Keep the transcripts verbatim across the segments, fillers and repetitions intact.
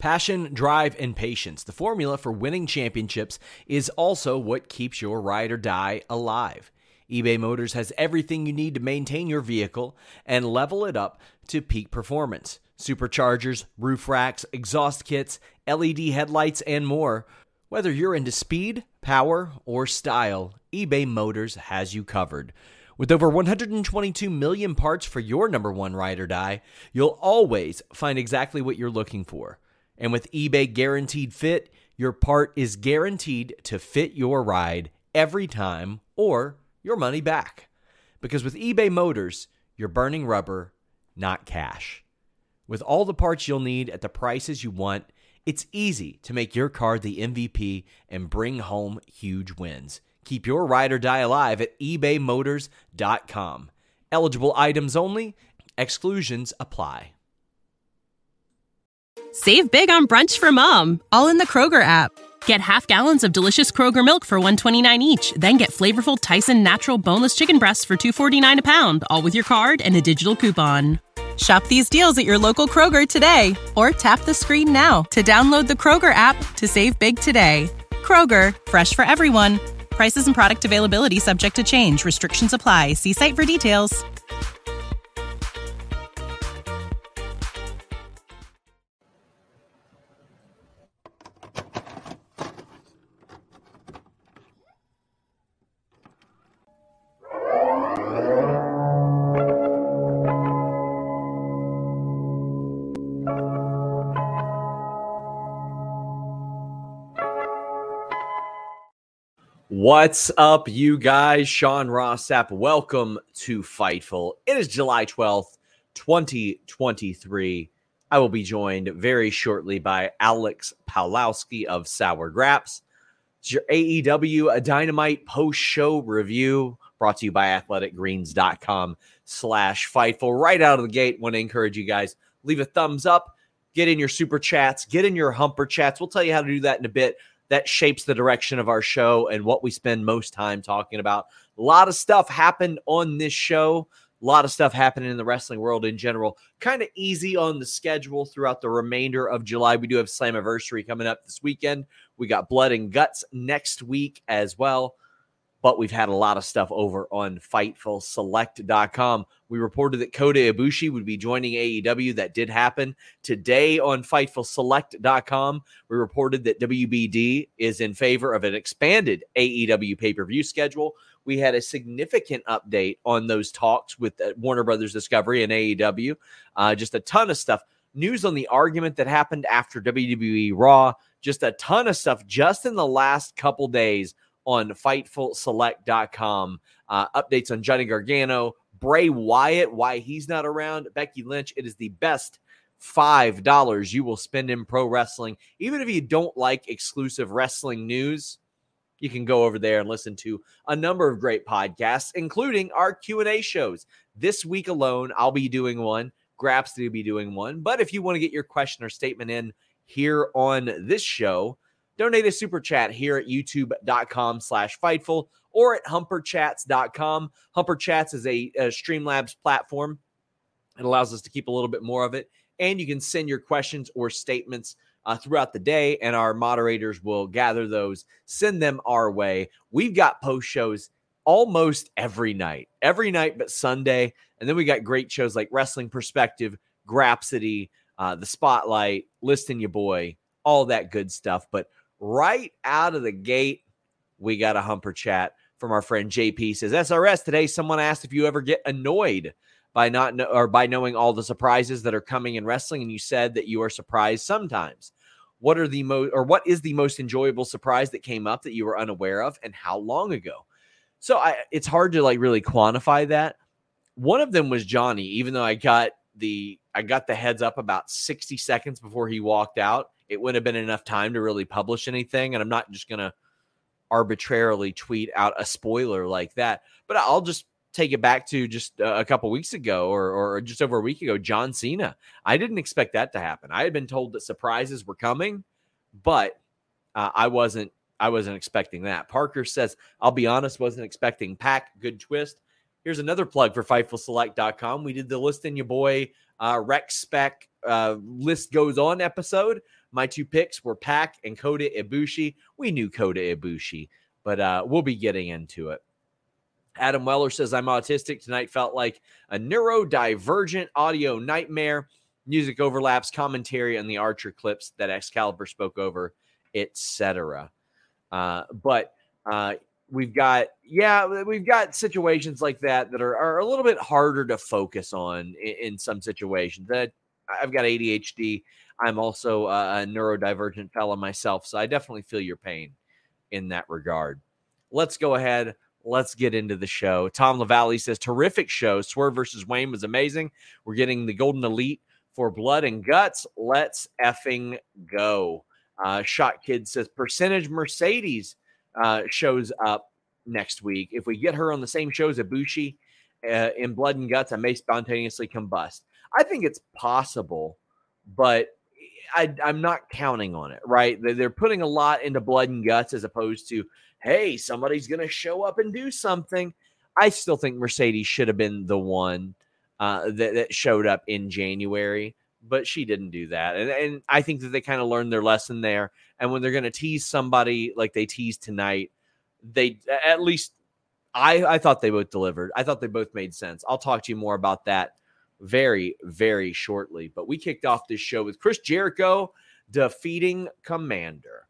Passion, drive, and patience. The formula for winning championships is also what keeps your ride or die alive. eBay Motors has everything you need to maintain your vehicle and level it up to peak performance. Superchargers, roof racks, exhaust kits, L E D headlights, and more. Whether you're into speed, power, or style, eBay Motors has you covered. With over one hundred twenty-two million parts for your number one ride or die, you'll always find exactly what you're looking for. And with eBay Guaranteed Fit, your part is guaranteed to fit your ride every time or your money back. Because with eBay Motors, you're burning rubber, not cash. With all the parts you'll need at the prices you want, it's easy to make your car the M V P and bring home huge wins. Keep your ride or die alive at ebay motors dot com. Eligible items only. Exclusions apply. Save big on brunch for mom, all in the Kroger app. Get half gallons of delicious Kroger milk for one dollar and twenty-nine cents each. Then get flavorful Tyson natural boneless chicken breasts for two dollars and forty-nine cents a pound, all with your card and a digital coupon. Shop these deals at your local Kroger today, or tap the screen now to download the Kroger app to save big today. Kroger, fresh for everyone. Prices and product availability subject to change. Restrictions apply. See site for details. What's up, you guys? Sean Ross Sapp. Welcome to Fightful. It is July twelfth, twenty twenty-three. I will be joined very shortly by Alex Pawlowski of Sour Graps. It's your A E W Dynamite post-show review brought to you by athletic greens dot com slash Fightful. Right out of the gate, want to encourage you guys, leave a thumbs up, get in your super chats, get in your humper chats. We'll tell you how to do that in a bit. That shapes the direction of our show and what we spend most time talking about. A lot of stuff happened on this show. A lot of stuff happening in the wrestling world in general. Kind of easy on the schedule throughout the remainder of July. We do have Slammiversary coming up this weekend. We got Blood and Guts next week as well. But we've had a lot of stuff over on Fightful Select dot com. We reported that Kota Ibushi would be joining A E W. That did happen. Today on Fightful Select dot com, we reported that W B D is in favor of an expanded A E W pay-per-view schedule. We had a significant update on those talks with Warner Brothers Discovery and A E W. Uh, just a ton of stuff. News on the argument that happened after W W E Raw. Just a ton of stuff just in the last couple days on Fightful Select dot com. Uh, updates on Johnny Gargano, Bray Wyatt, why he's not around, Becky Lynch. It is the best five dollars you will spend in pro wrestling. Even if you don't like exclusive wrestling news, you can go over there and listen to a number of great podcasts, including our Q and A shows. This week alone, I'll be doing one. Graps will be doing one. But if you want to get your question or statement in here on this show, donate a super chat here at youtube dot com slash Fightful or at humper chats dot com. Humper Chats is a, a Streamlabs platform. It allows us to keep a little bit more of it. And you can send your questions or statements uh, throughout the day, and our moderators will gather those, send them our way. We've got post shows almost every night, every night but Sunday. And then we got great shows like Wrestling Perspective, Grapsity, uh, The Spotlight, Listing Your Boy, all that good stuff. But right out of the gate, we got a humper chat from our friend J P. Says, S R S, today someone asked if you ever get annoyed by not know, or by knowing all the surprises that are coming in wrestling, and you said that you are surprised sometimes. What are the most, or what is the most enjoyable surprise that came up that you were unaware of, and how long ago? So I, it's hard to like really quantify that. One of them was Johnny, even though I got the I got the heads up about sixty seconds before he walked out. It wouldn't have been enough time to really publish anything. And I'm not just going to arbitrarily tweet out a spoiler like that. But I'll just take it back to just a couple weeks ago or, or just over a week ago, John Cena. I didn't expect that to happen. I had been told that surprises were coming, but uh, I wasn't I wasn't expecting that. Parker says, I'll be honest, wasn't expecting Pac. Good twist. Here's another plug for Fightful Select dot com. We did the List in Your Boy uh, Rec Spec uh, list goes on episode, my two picks were Pac and Kota Ibushi. We knew Kota Ibushi, but uh, we'll be getting into it. Adam Weller says, I'm autistic. Tonight felt like a neurodivergent audio nightmare. Music overlaps, commentary on the Archer clips that Excalibur spoke over, et cetera. Uh, but uh, we've got, yeah, we've got situations like that that are, are a little bit harder to focus on in, in some situations. That I've got A D H D. I'm also a neurodivergent fellow myself, so I definitely feel your pain in that regard. Let's go ahead. Let's get into the show. Tom LaValle says, terrific show. Swerve versus Wayne was amazing. We're getting the Golden Elite for Blood and Guts. Let's effing go. Uh, Shot Kid says, percentage Mercedes uh, shows up next week. If we get her on the same show as Ibushi uh, in Blood and Guts, I may spontaneously combust. I think it's possible, but I, I'm not counting on it, right? They're putting a lot into Blood and Guts as opposed to, hey, somebody's going to show up and do something. I still think Mercedes should have been the one uh, that, that showed up in January, but she didn't do that. And, and I think that they kind of learned their lesson there. And when they're going to tease somebody like they teased tonight, they at least I, I thought they both delivered. I thought they both made sense. I'll talk to you more about that very, very shortly. But we kicked off this show with Chris Jericho defeating Commander.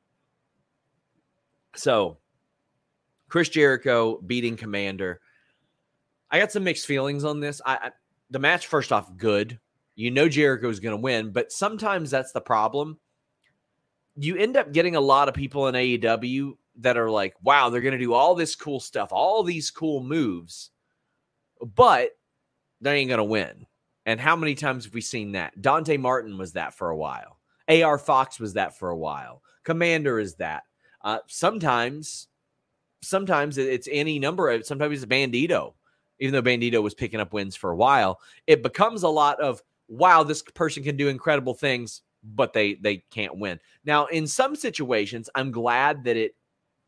So Chris Jericho beating Commander. I got some mixed feelings on this. I, I the match, first off, good. You know Jericho's going to win, but sometimes that's the problem. You end up getting a lot of people in A E W that are like, wow, they're going to do all this cool stuff, all these cool moves, but they ain't going to win. And how many times have we seen that? Dante Martin was that for a while. A R Fox was that for a while. Commander is that. Uh, sometimes, sometimes it's any number of, sometimes it's Bandito. Even though Bandito was picking up wins for a while, it becomes a lot of, wow, this person can do incredible things, but they they can't win. Now, in some situations, I'm glad that it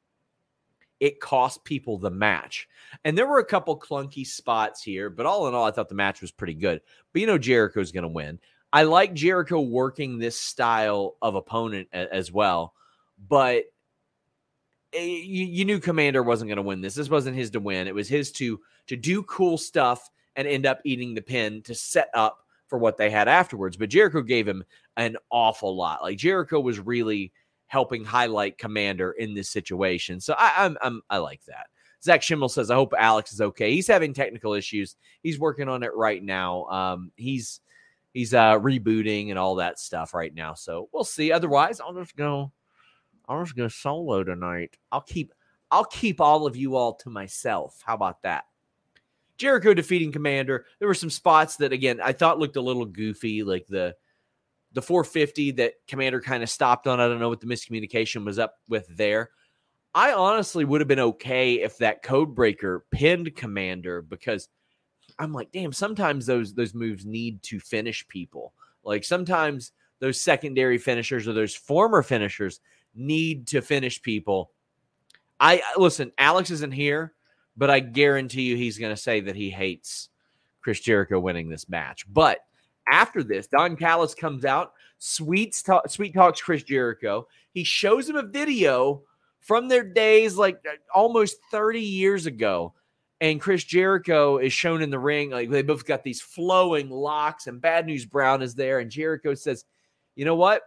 it cost people the match. And there were a couple clunky spots here, but all in all, I thought the match was pretty good. But you know Jericho's going to win. I like Jericho working this style of opponent a, as well, but you, you knew Commander wasn't going to win this. This wasn't his to win. It was his to to do cool stuff and end up eating the pin to set up for what they had afterwards. But Jericho gave him an awful lot. Like Jericho was really helping highlight Commander in this situation. So I, I'm, I'm I like that. Zach Schimmel says, I hope Alex is okay. He's having technical issues. He's working on it right now. Um, he's he's uh, rebooting and all that stuff right now. So we'll see. Otherwise, I'll just go. I'll just go solo tonight. I'll keep I'll keep all of you all to myself. How about that? Jericho defeating Commander. There were some spots that, again, I thought looked a little goofy, like the the four fifty that Commander kind of stopped on. I don't know what the miscommunication was up with there. I honestly would have been okay if that code breaker pinned Commander, because I'm like, damn, sometimes those those moves need to finish people. Like sometimes those secondary finishers or those former finishers need to finish people. I listen, Alex isn't here, but I guarantee you he's going to say that he hates Chris Jericho winning this match. But after this, Don Callis comes out, sweet, talk, sweet talks Chris Jericho. He shows him a video from their days, like almost thirty years ago. And Chris Jericho is shown in the ring. Like they both got these flowing locks, and Bad News Brown is there. And Jericho says, you know what?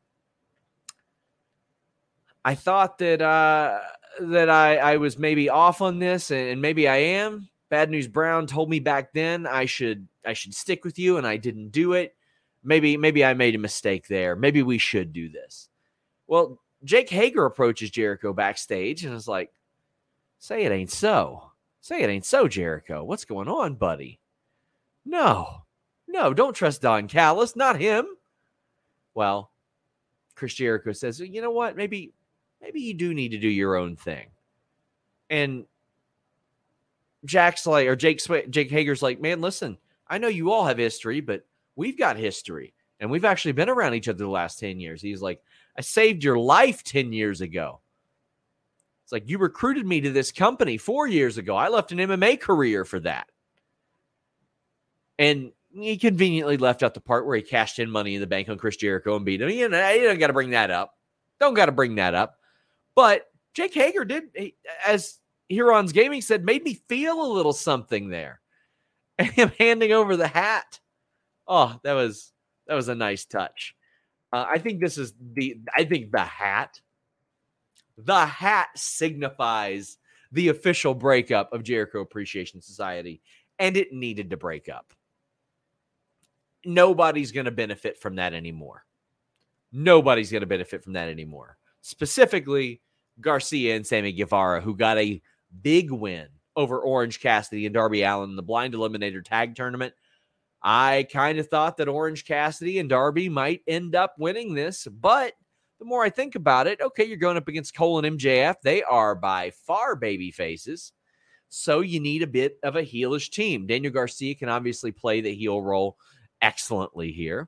I thought that uh, that I, I was maybe off on this, and maybe I am. Bad News Brown told me back then I should I should stick with you, and I didn't do it. Maybe maybe I made a mistake there. Maybe we should do this. Well, Jake Hager approaches Jericho backstage and is like, say it ain't so. Say it ain't so, Jericho. What's going on, buddy? No. No, don't trust Don Callis. Not him. Well, Chris Jericho says, you know what? Maybe... Maybe you do need to do your own thing. And Jack's like, or Jake, Jake Hager's like, man, listen, I know you all have history, but we've got history. And we've actually been around each other the last ten years. He's like, I saved your life ten years ago. It's like, you recruited me to this company four years ago. I left an M M A career for that. And he conveniently left out the part where he cashed in Money in the Bank on Chris Jericho and beat him. You know, you don't got to bring that up. Don't got to bring that up. But Jake Hager did, as Huron's Gaming said, made me feel a little something there. And him handing over the hat. Oh, that was that was a nice touch. Uh, I think this is the, I think the hat, the hat signifies the official breakup of Jericho Appreciation Society, and it needed to break up. Nobody's going to benefit from that anymore. Nobody's going to benefit from that anymore. Specifically, Garcia and Sammy Guevara, who got a big win over Orange Cassidy and Darby Allin in the Blind Eliminator Tag Tournament. I kind of thought that Orange Cassidy and Darby might end up winning this, but the more I think about it, okay, you're going up against Cole and M J F. They are by far baby faces, so you need a bit of a heelish team. Daniel Garcia can obviously play the heel role excellently here.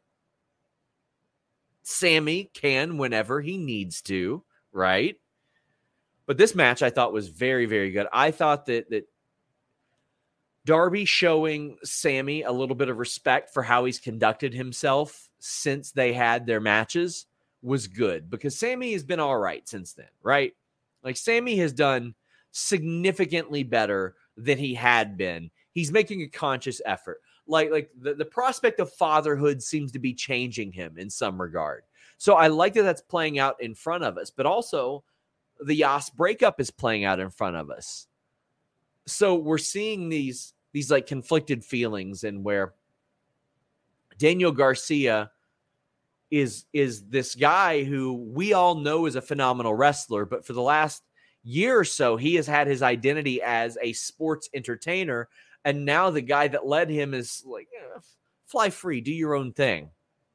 Sammy can whenever he needs to, right? But this match I thought was very, very good. I thought that that Darby showing Sammy a little bit of respect for how he's conducted himself since they had their matches was good, because Sammy has been all right since then, right? Like, Sammy has done significantly better than he had been. He's making a conscious effort. Like, like the, the prospect of fatherhood seems to be changing him in some regard. So I like that that's playing out in front of us, but also the Yas breakup is playing out in front of us. So we're seeing these, these like conflicted feelings, and where Daniel Garcia is, is this guy who we all know is a phenomenal wrestler, but for the last year or so, he has had his identity as a sports entertainer. And now the guy that led him is like, eh, fly free, do your own thing.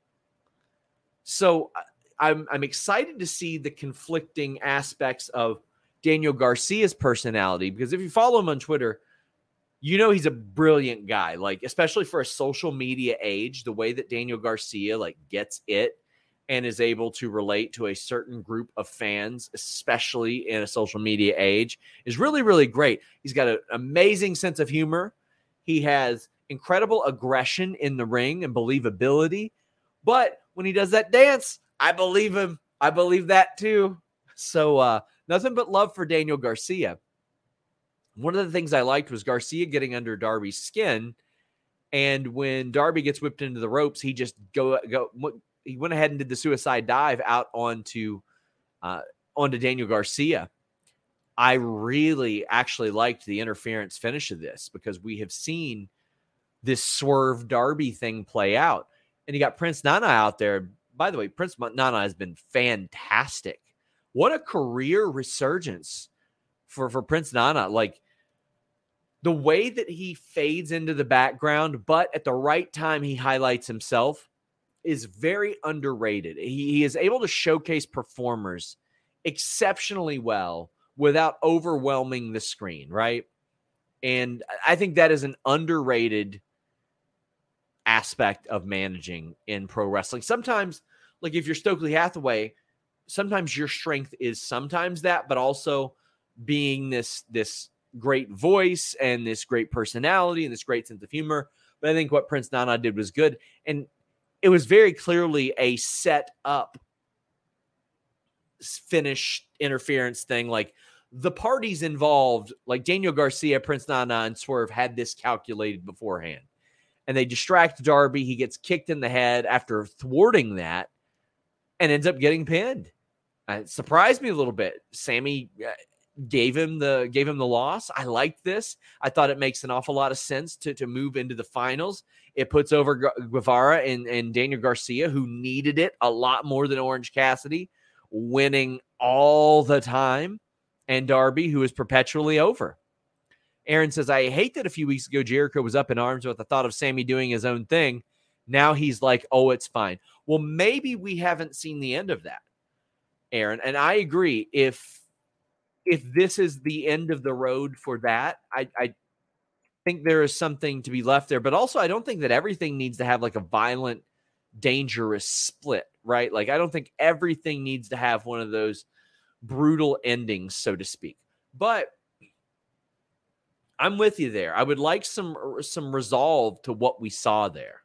So I'm, I'm excited to see the conflicting aspects of Daniel Garcia's personality, because if you follow him on Twitter, you know he's a brilliant guy. Like, especially for a social media age, the way that Daniel Garcia like gets it and is able to relate to a certain group of fans, especially in a social media age, is really, really great. He's got an amazing sense of humor. He has incredible aggression in the ring and believability. But when he does that dance, I believe him. I believe that too. So uh, nothing but love for Daniel Garcia. One of the things I liked was Garcia getting under Darby's skin. And when Darby gets whipped into the ropes, he just go go. He went ahead and did the suicide dive out onto uh, onto Daniel Garcia. I really actually liked the interference finish of this, because we have seen this swerve Darby thing play out. And you got Prince Nana out there. By the way, Prince Nana has been fantastic. What a career resurgence for, for Prince Nana. Like, the way that he fades into the background, but at the right time he highlights himself, is very underrated. He, he is able to showcase performers exceptionally well without overwhelming the screen, right? And I think that is an underrated aspect of managing in pro wrestling. Sometimes, like if you're Stokely Hathaway, sometimes your strength is sometimes that, but also being this, this great voice and this great personality and this great sense of humor. But I think what Prince Nana did was good. And it was very clearly a set up finish interference thing. Like, the parties involved, like Daniel Garcia, Prince Nana, and Swerve had this calculated beforehand. And they distract Darby. He gets kicked in the head after thwarting that and ends up getting pinned. Uh, it surprised me a little bit. Sammy uh, gave him the gave him the loss. I liked this. I thought it makes an awful lot of sense to, to move into the finals. It puts over Guevara and, and Daniel Garcia, who needed it a lot more than Orange Cassidy, winning all the time, and Darby, who is perpetually over. Aaron says, I hate that a few weeks ago Jericho was up in arms with the thought of Sammy doing his own thing. Now he's like, oh, it's fine. Well, maybe we haven't seen the end of that, Aaron. And I agree. If if this is the end of the road for that, I, I think there is something to be left there. But also, I don't think that everything needs to have like a violent, dangerous split, right? Like, I don't think everything needs to have one of those brutal endings, so to speak. But I'm with you there. I would like some some resolve to what we saw there.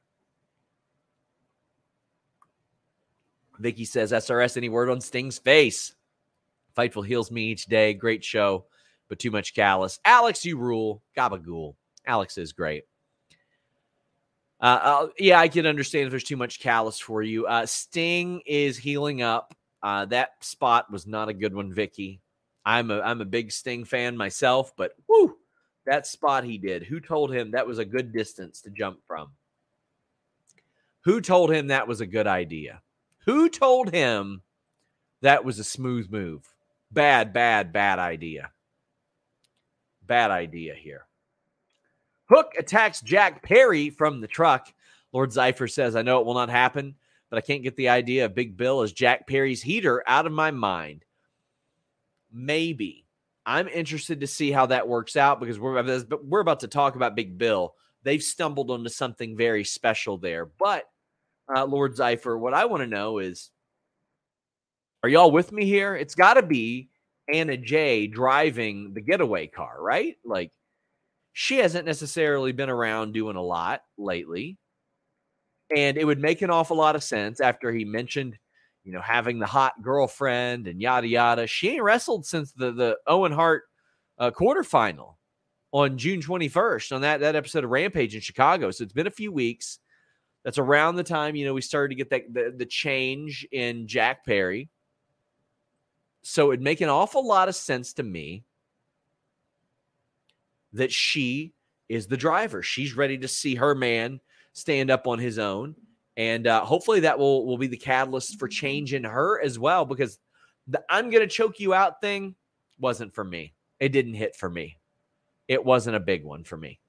Vicky says, S R S, any word on Sting's face? Fightful heals me each day. Great show, but too much callous. Alex, you rule. Gabagool. Alex is great. Uh, uh, yeah, I can understand if there's too much callous for you. Uh, Sting is healing up. Uh, that spot was not a good one, Vicky. I'm a I'm a big Sting fan myself, but whoo, that spot he did. Who told him that was a good distance to jump from? Who told him that was a good idea? Who told him that was a smooth move? Bad, bad, bad idea. Bad idea here. Hook attacks Jack Perry from the truck. Lord Zypher says, I know it will not happen, but I can't get the idea of Big Bill as Jack Perry's heater out of my mind. Maybe. I'm interested to see how that works out because we're, we're about to talk about Big Bill. They've stumbled onto something very special there. But, uh, Lord Zypher, what I want to know is, are y'all with me here? It's got to be Anna Jay driving the getaway car, right? Like, she hasn't necessarily been around doing a lot lately. And it would make an awful lot of sense after he mentioned, you know, having the hot girlfriend and yada, yada. She ain't wrestled since the, the Owen Hart uh, quarterfinal on June twenty-first on that, that episode of Rampage in Chicago. So it's been a few weeks. That's around the time, you know, we started to get that the, the change in Jack Perry. So it'd make an awful lot of sense to me that she is the driver. She's ready to see her man stand up on his own. And uh, hopefully that will, will be the catalyst for change in her as well, because the I'm going to choke you out thing wasn't for me. It didn't hit for me. It wasn't a big one for me.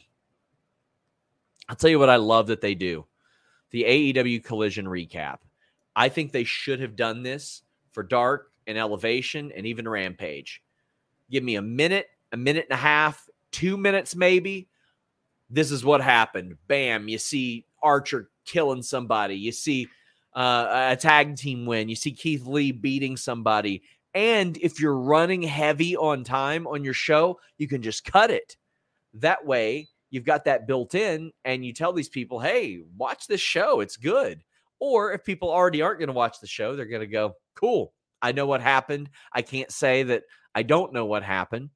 I'll tell you what I love that they do. The A E W Collision recap. I think they should have done this for Dark and Elevation and even Rampage. Give me a minute, a minute and a half, two minutes maybe. This is what happened. Bam, you see Archer killing somebody. You see uh, a tag team win. You see Keith Lee beating somebody. And if you're running heavy on time on your show, you can just cut it. That way, you've got that built in, and you tell these people, hey, watch this show. It's good. Or if people already aren't going to watch the show, they're going to go, cool, I know what happened. I can't say that I don't know what happened.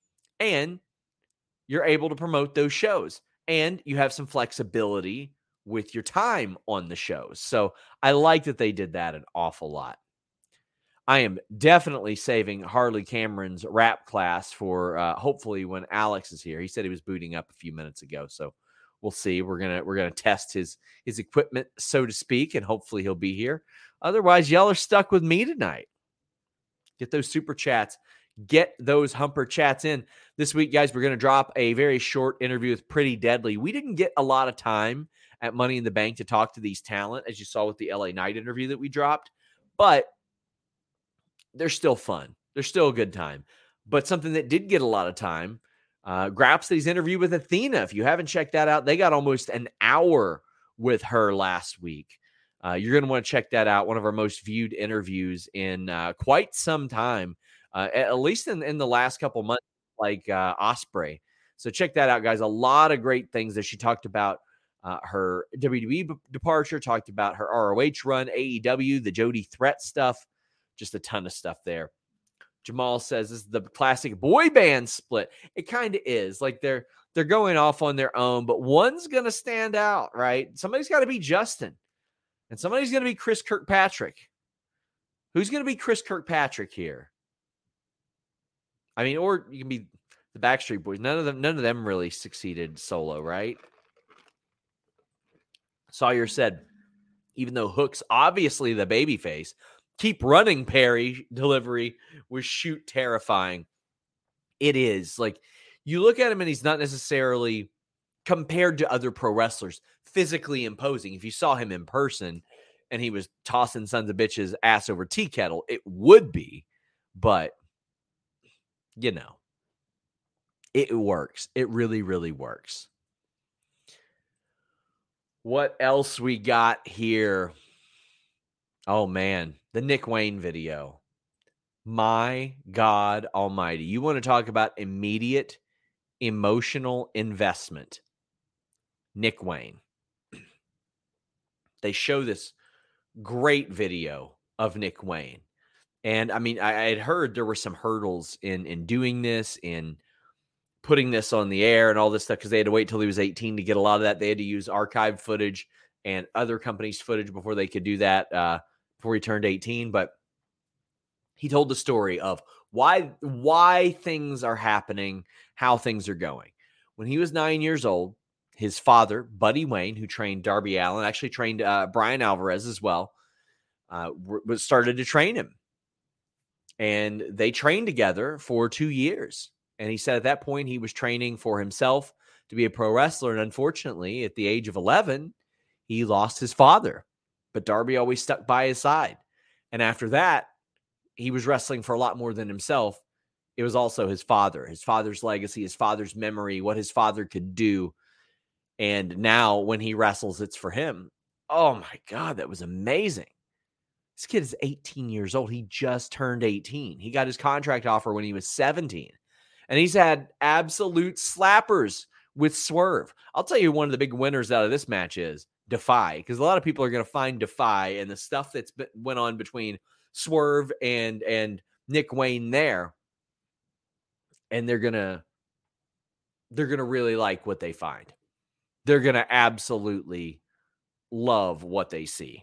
And you're able to promote those shows. And you have some flexibility with your time on the shows. So I like that they did that an awful lot. I am definitely saving Harley Cameron's rap class for uh, hopefully when Alex is here. He said he was booting up a few minutes ago, so we'll see. We're gonna we're gonna test his his equipment, so to speak, and hopefully he'll be here. Otherwise, y'all are stuck with me tonight. Get those super chats. Get those humper chats in. This week, guys, we're going to drop a very short interview with Pretty Deadly. We didn't get a lot of time at Money in the Bank to talk to these talent, as you saw with the L A Knight interview that we dropped, but they're still fun. They're still a good time. But something that did get a lot of time, uh, Grapsony's interview with Athena. If you haven't checked that out, they got almost an hour with her last week. Uh, you're going to want to check that out. One of our most viewed interviews in uh, quite some time. Uh, at least in, in the last couple months, like uh, Osprey. So check that out, guys. A lot of great things that she talked about. Uh, her W W E b- departure, talked about her R O H run, A E W, the Jody Threat stuff. Just a ton of stuff there. Jamal says this is the classic boy band split. It kind of is. Like they're they're going off on their own, but one's going to stand out, right? Somebody's got to be Justin. And somebody's going to be Chris Kirkpatrick. Who's going to be Chris Kirkpatrick here? I mean, or you can be the Backstreet Boys. None of them, none of them really succeeded solo, right? Sawyer said, even though Hook's obviously the babyface, keep running, Perry delivery was shoot terrifying. It is. Like, you look at him and he's not necessarily, compared to other pro wrestlers, physically imposing. If you saw him in person and he was tossing sons of bitches ass over tea kettle, it would be, but you know, it works. It really, really works. What else we got here? Oh, man. The Nick Wayne video. My God almighty. You want to talk about immediate emotional investment. Nick Wayne. They show this great video of Nick Wayne. And I mean, I, I had heard there were some hurdles in, in doing this, in putting this on the air and all this stuff, because they had to wait till he was eighteen to get a lot of that. They had to use archived footage and other companies' footage before they could do that, uh, before he turned eighteen. But he told the story of why, why things are happening, how things are going. When he was nine years old, his father, Buddy Wayne, who trained Darby Allin, actually trained uh, Brian Alvarez as well, uh, w- started to train him. And they trained together for two years. And he said at that point he was training for himself to be a pro wrestler. And unfortunately, at the age of eleven, he lost his father. But Darby always stuck by his side. And after that, he was wrestling for a lot more than himself. It was also his father, his father's legacy, his father's memory, what his father could do. And now when he wrestles, it's for him. Oh my God, that was amazing. This kid is eighteen years old. He just turned eighteen. He got his contract offer when he was seventeen. And he's had absolute slappers with Swerve. I'll tell you one of the big winners out of this match is Defy, because a lot of people are going to find Defy and the stuff that's been, went on between Swerve and, and Nick Wayne there. And they're going to they're going to really like what they find. They're going to absolutely love what they see.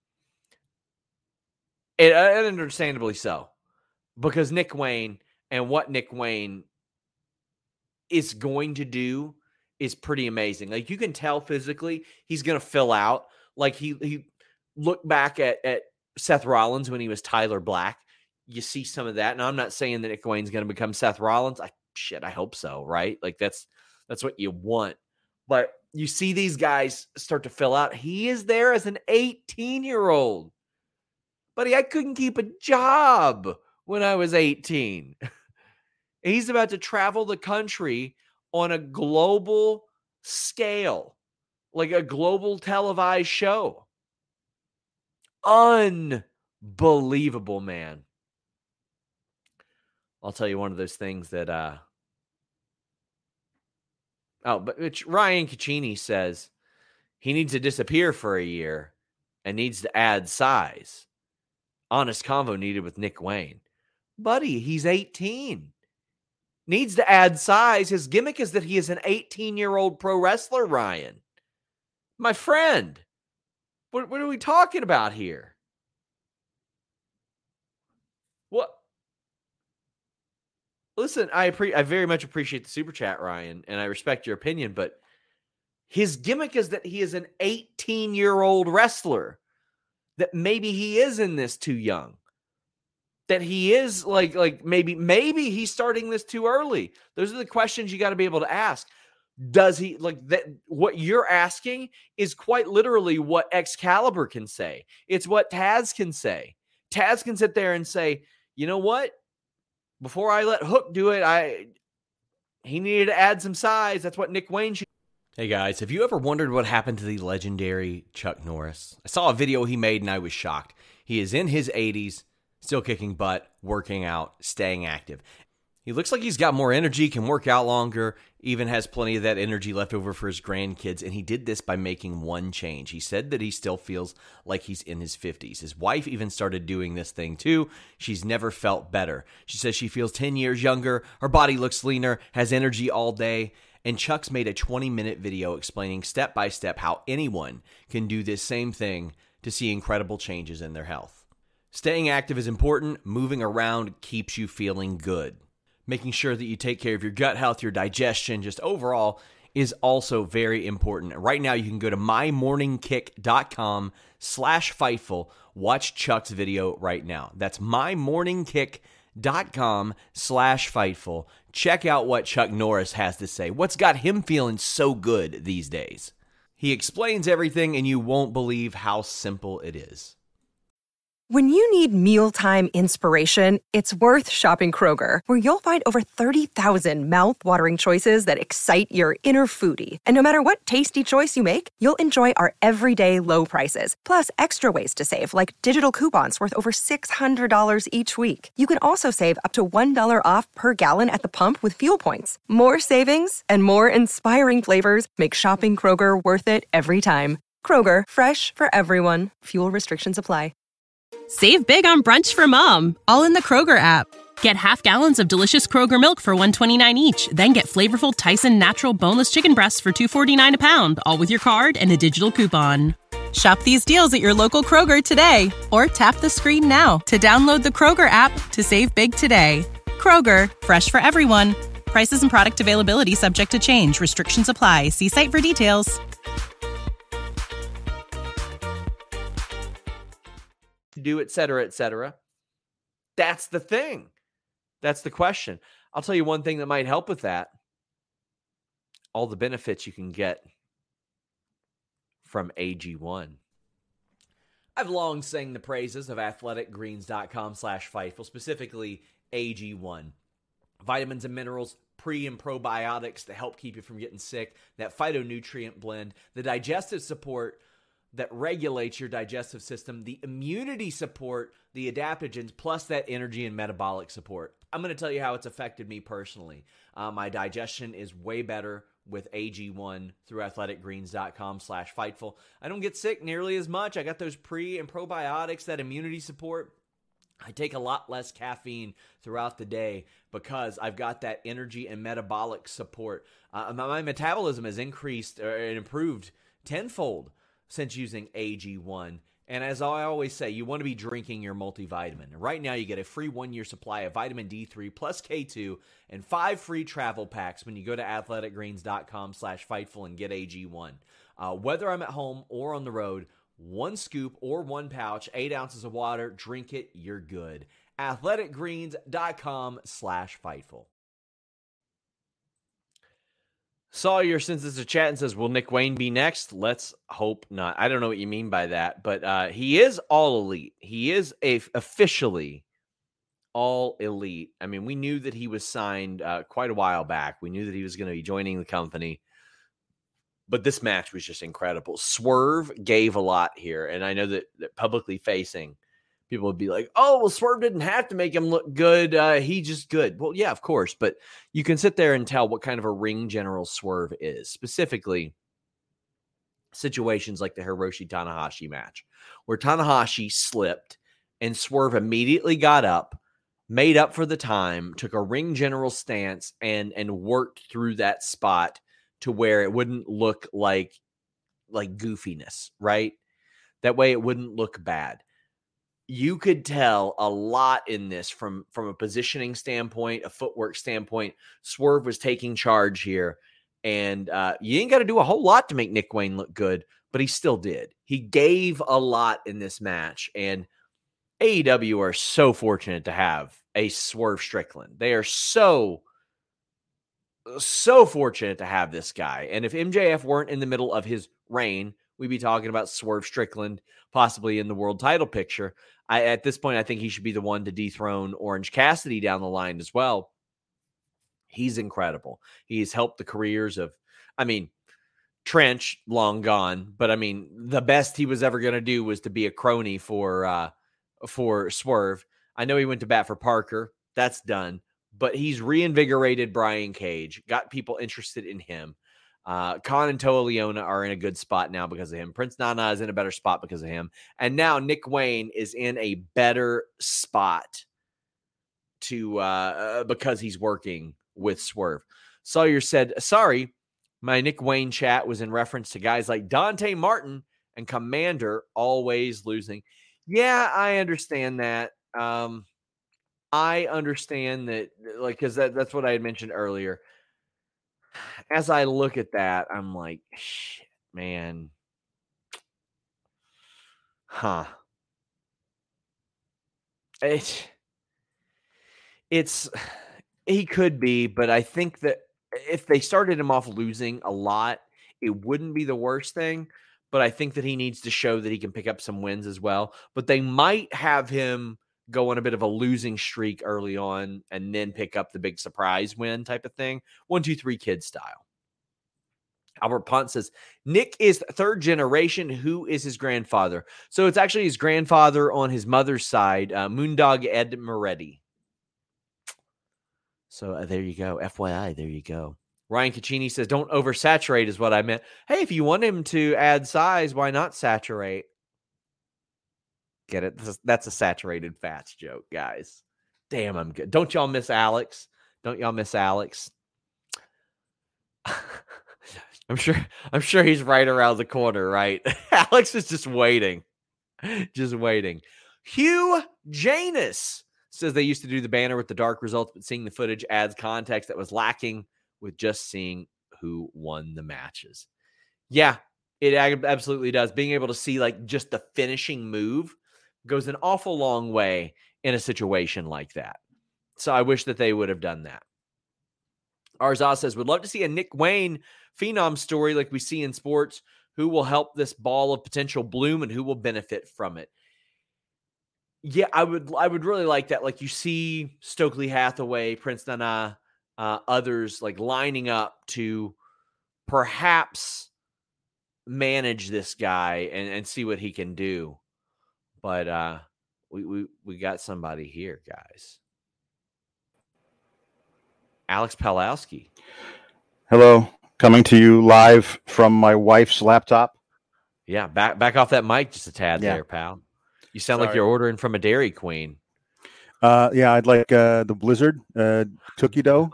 And, and understandably so. Because Nick Wayne and what Nick Wayne is going to do is pretty amazing. Like, you can tell physically he's going to fill out. Like, he he look back at, at Seth Rollins when he was Tyler Black. You see some of that. And I'm not saying that Nick Wayne's going to become Seth Rollins. I shit, I hope so, right? Like, that's that's what you want. But you see these guys start to fill out. He is there as an eighteen-year-old. Buddy, I couldn't keep a job when I was eighteen. He's about to travel the country on a global scale, like a global televised show. Unbelievable, man. I'll tell you one of those things that, uh, oh, but which Ryan Caccini says he needs to disappear for a year and needs to add size. Honest convo needed with Nick Wayne. Buddy, he's eighteen. Needs to add size. His gimmick is that he is an eighteen-year-old pro wrestler, Ryan. My friend, what, what are we talking about here? What? Listen, I appre- I very much appreciate the super chat, Ryan, and I respect your opinion, but his gimmick is that he is an eighteen-year-old wrestler. That maybe he is in this too young. That he is like, like maybe, maybe he's starting this too early. Those are the questions you got to be able to ask. Does he like that? What you're asking is quite literally what Excalibur can say. It's what Taz can say. Taz can sit there and say, you know what? Before I let Hook do it, I he needed to add some size. That's what Nick Wayne should. Hey guys, have you ever wondered what happened to the legendary Chuck Norris? I saw a video he made and I was shocked. He is in his eighties, still kicking butt, working out, staying active. He looks like he's got more energy, can work out longer, even has plenty of that energy left over for his grandkids, and he did this by making one change. He said that he still feels like he's in his fifties. His wife even started doing this thing too. She's never felt better. She says she feels ten years younger, her body looks leaner, has energy all day, and Chuck's made a twenty-minute video explaining step by step how anyone can do this same thing to see incredible changes in their health. Staying active is important. Moving around keeps you feeling good. Making sure that you take care of your gut health, your digestion, just overall is also very important. Right now, you can go to mymorningkick.com slash Fightful. Watch Chuck's video right now. That's mymorningkick.com slash Fightful. Check out what Chuck Norris has to say. What's got him feeling so good these days? He explains everything, and you won't believe how simple it is. When you need mealtime inspiration, it's worth shopping Kroger, where you'll find over thirty thousand mouth-watering choices that excite your inner foodie. And no matter what tasty choice you make, you'll enjoy our everyday low prices, plus extra ways to save, like digital coupons worth over six hundred dollars each week. You can also save up to one dollar off per gallon at the pump with fuel points. More savings and more inspiring flavors make shopping Kroger worth it every time. Kroger, fresh for everyone. Fuel restrictions apply. Save big on brunch for mom, all in the Kroger app. Get half gallons of delicious Kroger milk for one dollar and twenty-nine cents each. Then get flavorful Tyson natural boneless chicken breasts for two dollars and forty-nine cents a pound, all with your card and a digital coupon. Shop these deals at your local Kroger today, or tap the screen now to download the Kroger app to save big today. Kroger, fresh for everyone. Prices and product availability subject to change. Restrictions apply. See site for details. Do, et cetera, et cetera. That's the thing. That's the question. I'll tell you one thing that might help with that. All the benefits you can get from A G one. I've long sang the praises of athleticgreens.com slash Fightful, specifically A G one. Vitamins and minerals, pre and probiotics to help keep you from getting sick, that phytonutrient blend, the digestive support that regulates your digestive system, the immunity support, the adaptogens, plus that energy and metabolic support. I'm going to tell you how it's affected me personally. Uh, my digestion is way better with A G one through athleticgreens.com slash Fightful. I don't get sick nearly as much. I got those pre and probiotics, that immunity support. I take a lot less caffeine throughout the day because I've got that energy and metabolic support. Uh, my, my metabolism has increased or improved tenfold since using A G one. And as I always say, you want to be drinking your multivitamin. Right now, you get a free one-year supply of vitamin D three plus K two and five free travel packs when you go to athleticgreens.com slash Fightful and get A G one. Uh, whether I'm at home or on the road, one scoop or one pouch, eight ounces of water, drink it, you're good. athleticgreens.com slash Fightful. Sawyer sends us a chat and says, will Nick Wayne be next? Let's hope not. I don't know what you mean by that, but uh, he is all elite. He is a, officially all elite. I mean, we knew that he was signed uh, quite a while back. We knew that he was going to be joining the company, but this match was just incredible. Swerve gave a lot here, and I know that, that publicly facing, people would be like, oh, well, Swerve didn't have to make him look good. Uh, he just good. Well, yeah, of course. But you can sit there and tell what kind of a ring general Swerve is. Specifically, situations like the Hiroshi Tanahashi match, where Tanahashi slipped and Swerve immediately got up, made up for the time, took a ring general stance, and, and worked through that spot to where it wouldn't look like, like goofiness, right? That way it wouldn't look bad. You could tell a lot in this from, from a positioning standpoint, a footwork standpoint. Swerve was taking charge here, and uh, you ain't got to do a whole lot to make Nick Wayne look good, but he still did. He gave a lot in this match, and A E W are so fortunate to have a Swerve Strickland. They are so, so fortunate to have this guy. And if M J F weren't in the middle of his reign, we'd be talking about Swerve Strickland possibly in the world title picture. I, at this point, I think he should be the one to dethrone Orange Cassidy down the line as well. He's incredible. He's helped the careers of, I mean, Trench, long gone, but I mean, the best he was ever going to do was to be a crony for, uh, for Swerve. I know he went to bat for Parker. That's done. But he's reinvigorated Brian Cage, got people interested in him. Uh, Khan and Toa Leona are in a good spot now because of him. Prince Nana is in a better spot because of him. And now Nick Wayne is in a better spot to uh, because he's working with Swerve. Sawyer said, sorry, my Nick Wayne chat was in reference to guys like Dante Martin and Commander always losing. Yeah, I understand that. Um, I understand that, like, because that, that's what I had mentioned earlier. As I look at that, I'm like, shit, man. Huh. It, it's, he could be, but I think that if they started him off losing a lot, it wouldn't be the worst thing. but I think that he needs to show that he can pick up some wins as well. But they might have him go on a bit of a losing streak early on and then pick up the big surprise win type of thing. One, two, three kid style. Albert Pont says, Nick is third generation. Who is his grandfather? So it's actually his grandfather on his mother's side, uh, Moondog Ed Moretti. So uh, there you go. F Y I, there you go. Ryan Caccini says, don't oversaturate is what I meant. Hey, if you want him to add size, why not saturate? Get it? That's a saturated fats joke, guys. Damn, I'm good. Don't y'all miss Alex? Don't y'all miss Alex? I'm sure I'm sure he's right around the corner, right? Alex is just waiting. Just waiting. Hugh Janus says they used to do the banner with the dark results, but seeing the footage adds context that was lacking with just seeing who won the matches. Yeah, it absolutely does. Being able to see like just the finishing move goes an awful long way in a situation like that. So I wish that they would have done that. Arzaz says, would love to see a Nick Wayne phenom story like we see in sports. Who will help this ball of potential bloom and who will benefit from it? Yeah, I would I would really like that. Like you see Stokely Hathaway, Prince Nana, uh, others like lining up to perhaps manage this guy and, and see what he can do. But uh, we, we, we got somebody here, guys. Alex Palowski. Hello, coming to you live from my wife's laptop. Yeah, back back off that mic just a tad yeah. there, pal. You sound Sorry. like you're ordering from a Dairy Queen. Uh, yeah, I'd like uh, the Blizzard uh, cookie dough.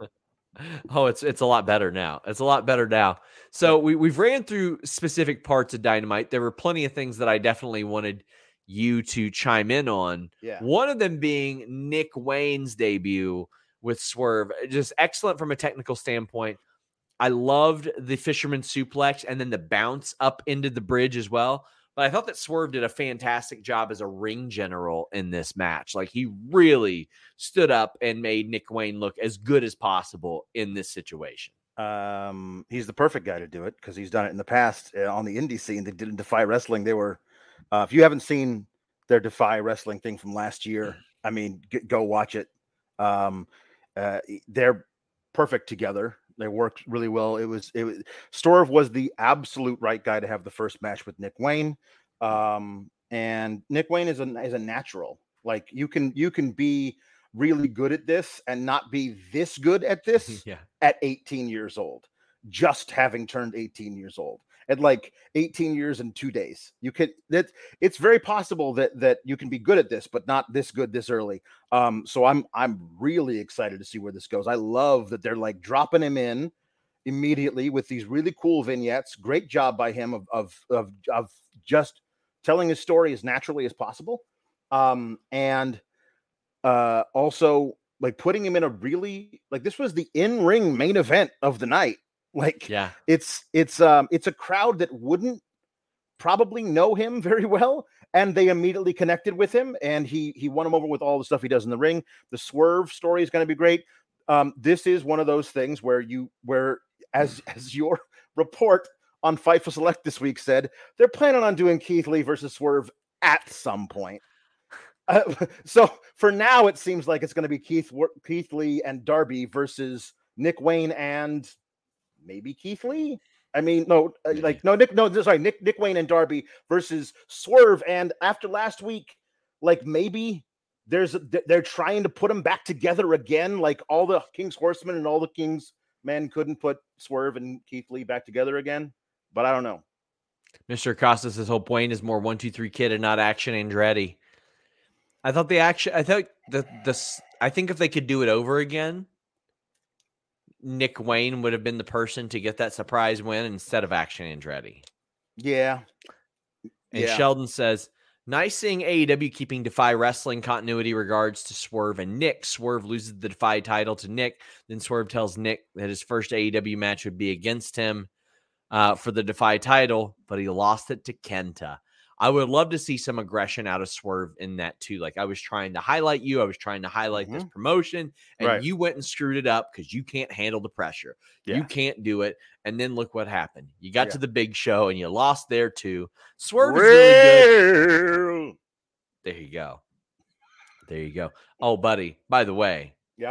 Oh, it's it's a lot better now. It's a lot better now. So we we've ran through specific parts of Dynamite. There were plenty of things that I definitely wanted you to chime in on. Yeah. One of them being Nick Wayne's debut with Swerve. Just excellent from a technical standpoint. I loved the fisherman suplex and then the bounce up into the bridge as well. But I thought that Swerve did a fantastic job as a ring general in this match. Like he really stood up and made Nick Wayne look as good as possible in this situation. Um, he's the perfect guy to do it because he's done it in the past uh, on the indie scene. They did in Defy Wrestling. They were, uh, if you haven't seen their Defy Wrestling thing from last year, I mean, g- go watch it. Um, uh, they're perfect together. They worked really well. It was, it was, Swerve was the absolute right guy to have the first match with Nick Wayne. Um, and Nick Wayne is a, is a natural. Like you can, you can be really good at this and not be this good at this yeah. at eighteen years old, just having turned eighteen years old at like eighteen years and two days. You could, that it's very possible that, that you can be good at this, but not this good this early. Um, so I'm, I'm really excited to see where this goes. I love that they're like dropping him in immediately with these really cool vignettes. Great job by him of, of, of, of just telling his story as naturally as possible. Um, and uh, also like putting him in a really, like this was the in-ring main event of the night. Like, yeah, it's, it's, um, it's a crowd that wouldn't probably know him very well. And they immediately connected with him and he, he won him over with all the stuff he does in the ring. The Swerve story is going to be great. Um, this is one of those things where you, where as, as your report on Fightful Select this week said, they're planning on doing Keith Lee versus Swerve at some point. Uh, so for now, it seems like it's going to be Keith, Keith Lee and Darby versus Nick Wayne and maybe Keith Lee. I mean, no, uh, like no, Nick, no, sorry, Nick, Nick Wayne and Darby versus Swerve. And after last week, like maybe there's they're trying to put them back together again. Like all the King's Horsemen and all the King's men couldn't put Swerve and Keith Lee back together again. But I don't know. Mister Acosta says whole point is more one, two, three kid and not Action Andretti. I thought the action, I thought the, the, I think if they could do it over again, Nick Wayne would have been the person to get that surprise win instead of Action Andretti. Yeah. And yeah. Sheldon says, nice seeing A E W keeping Defy Wrestling continuity regards to Swerve and Nick. Swerve loses the Defy title to Nick. Then Swerve tells Nick that his first A E W match would be against him uh, for the Defy title, but he lost it to Kenta. I would love to see some aggression out of Swerve in that too. Like I was trying to highlight you. I was trying to highlight mm-hmm. this promotion, and right. you went and screwed it up because you can't handle the pressure. Yeah. You can't do it. And then look what happened. You got yeah. to the big show and you lost there too. Swerve is really good. There you go. There you go. Oh, buddy, by the way. Yeah.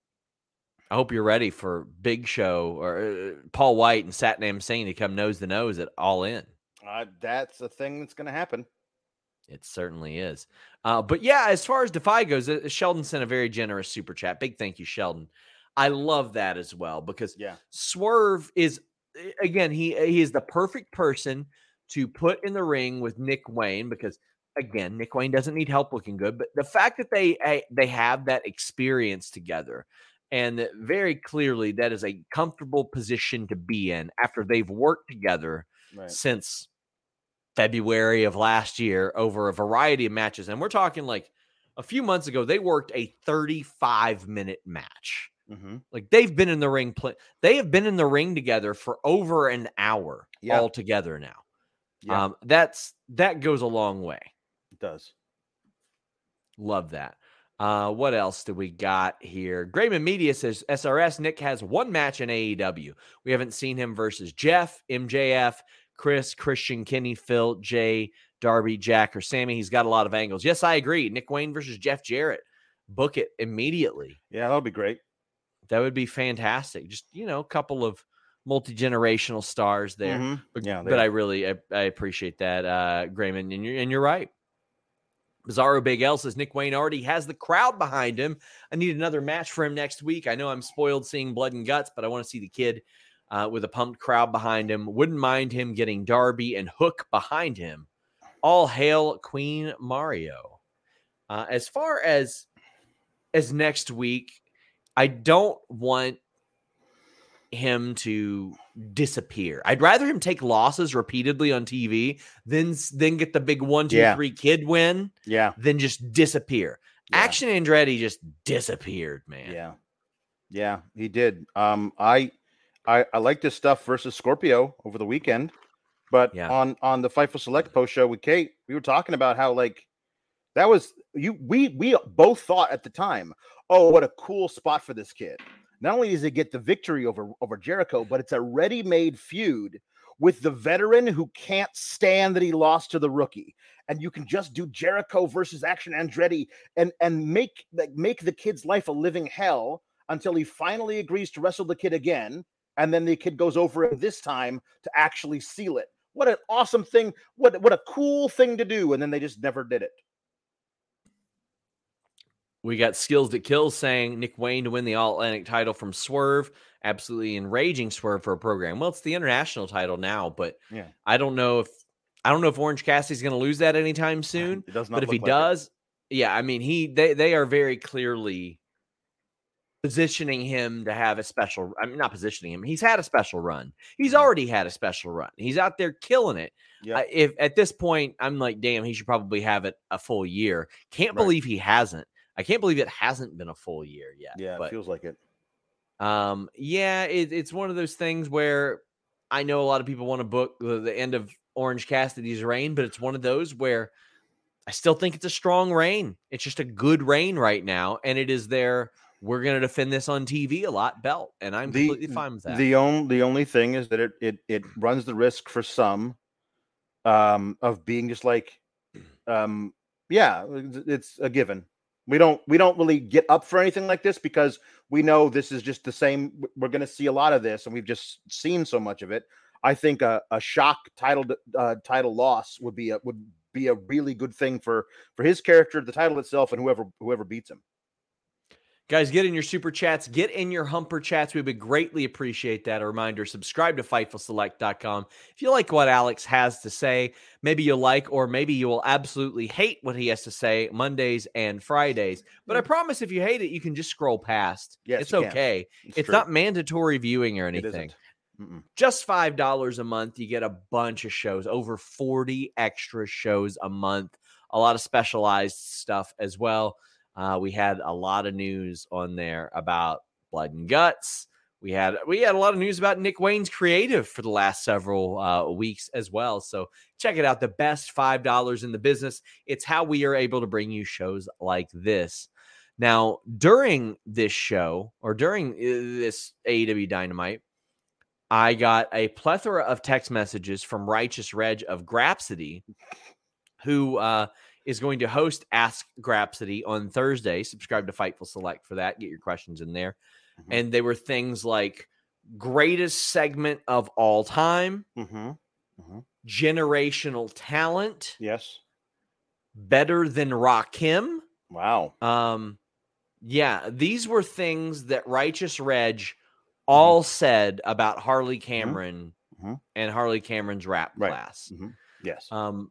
I hope you're ready for Big Show or uh, Paul White and Satnam Singh to come nose to nose at All In. Uh, that's a thing that's going to happen. It certainly is. Uh, but yeah, as far as Defy goes, uh, Sheldon sent a very generous super chat. Big thank you, Sheldon. I love that as well because yeah. Swerve is, again, he he is the perfect person to put in the ring with Nick Wayne because, again, Nick Wayne doesn't need help looking good. But the fact that they they have that experience together and very clearly that is a comfortable position to be in after they've worked together right. since February of last year over a variety of matches. And we're talking like a few months ago, they worked a thirty-five minute match. Mm-hmm. Like they've been in the ring. Pl- they have been in the ring together for over an hour yeah. all together now. Yeah. Um, that's, that goes a long way. It does. Love that. Uh, what else do we got here? Grayman Media says S R S Nick has one match in A E W. We haven't seen him versus Jeff, M J F, Chris, Christian, Kenny, Phil, Jay, Darby, Jack, or Sammy. He's got a lot of angles. Yes, I agree. Nick Wayne versus Jeff Jarrett. Book it immediately. Yeah, that'll be great. That would be fantastic. Just, you know, a couple of multi-generational stars there. Mm-hmm. But, yeah, but I really, I, I appreciate that, uh, Grayman, and you're, and you're right. Bizarro Big L says Nick Wayne already has the crowd behind him. I need another match for him next week. I know I'm spoiled seeing blood and guts, but I want to see the kid uh, with a pumped crowd behind him. Wouldn't mind him getting Darby and Hook behind him. All hail Queen Mario. Uh, as far as as next week, I don't want him to disappear. I'd rather him take losses repeatedly on T V than then get the big one, two, yeah. three kid win. Yeah. Than just disappear. Yeah. Action Andretti just disappeared, man. Yeah. Yeah, he did. Um, I, I, I like this stuff versus Scorpio over the weekend, but yeah. on, on the Fightful Select post show with Kate, we were talking about how like that was you, we, we both thought at the time, oh, what a cool spot for this kid. Not only does he get the victory over, over Jericho, but it's a ready-made feud with the veteran who can't stand that he lost to the rookie. And you can just do Jericho versus Action Andretti and, and make, like, make the kid's life a living hell until he finally agrees to wrestle the kid again. And then the kid goes over him this time to actually seal it. What an awesome thing. What, what a cool thing to do. And then they just never did it. We got Skills That Kills saying Nick Wayne to win the All-Atlantic title from Swerve. Absolutely enraging Swerve for a program. Well, it's the international title now, but yeah. I don't know if I don't know if Orange Cassidy's going to lose that anytime soon. It does not but if he like does, it. yeah, I mean, he they they are very clearly positioning him to have a special. I mean, not positioning him. He's had a special run. He's already had a special run. He's out there killing it. Yeah. I, if at this point, I'm like, damn, he should probably have it a full year. Can't right. believe he hasn't. I can't believe it hasn't been a full year yet. Yeah, but, it feels like it. Um, yeah, it, it's one of those things where I know a lot of people want to book the, the end of Orange Cassidy's reign, but it's one of those where I still think it's a strong reign. It's just a good reign right now, and it is their we're going to defend this on T V a lot belt, and I'm the, completely fine with that. The only the only thing is that it it it runs the risk for some um of being just like um yeah, it's a given. We don't we don't really get up for anything like this because we know this is just the same. We're going to see a lot of this, and we've just seen so much of it. I think a, a shock title uh, title loss would be a would be a really good thing for for his character, the title itself, and whoever whoever beats him. Guys, get in your super chats, get in your humper chats. We would greatly appreciate that. A reminder, subscribe to Fightful Select dot com. If you like what Alex has to say, maybe you'll like, or maybe you will absolutely hate what he has to say Mondays and Fridays. But I promise if you hate it, you can just scroll past. Yes, it's okay. It's, it's not mandatory viewing or anything. Just five dollars a month. You get a bunch of shows, over forty extra shows a month, a lot of specialized stuff as well. Uh, we had a lot of news on there about Blood and Guts. We had we had a lot of news about Nick Wayne's creative for the last several uh, weeks as well. So check it out. The best five dollars in the business. It's how we are able to bring you shows like this. Now, during this show or during this A E W Dynamite, I got a plethora of text messages from Righteous Reg of Grapsody, who uh, is going to host Ask Grapsody on Thursday. Subscribe to Fightful Select for that. Get your questions in there. Mm-hmm. And they were things like greatest segment of all time, Mm-hmm. Mm-hmm. generational talent, Yes. better than Rakim. Wow. Um, yeah, these were things that Righteous Reg all mm-hmm. said about Harley Cameron mm-hmm. and Harley Cameron's rap right. class. Mm-hmm. Yes. Um,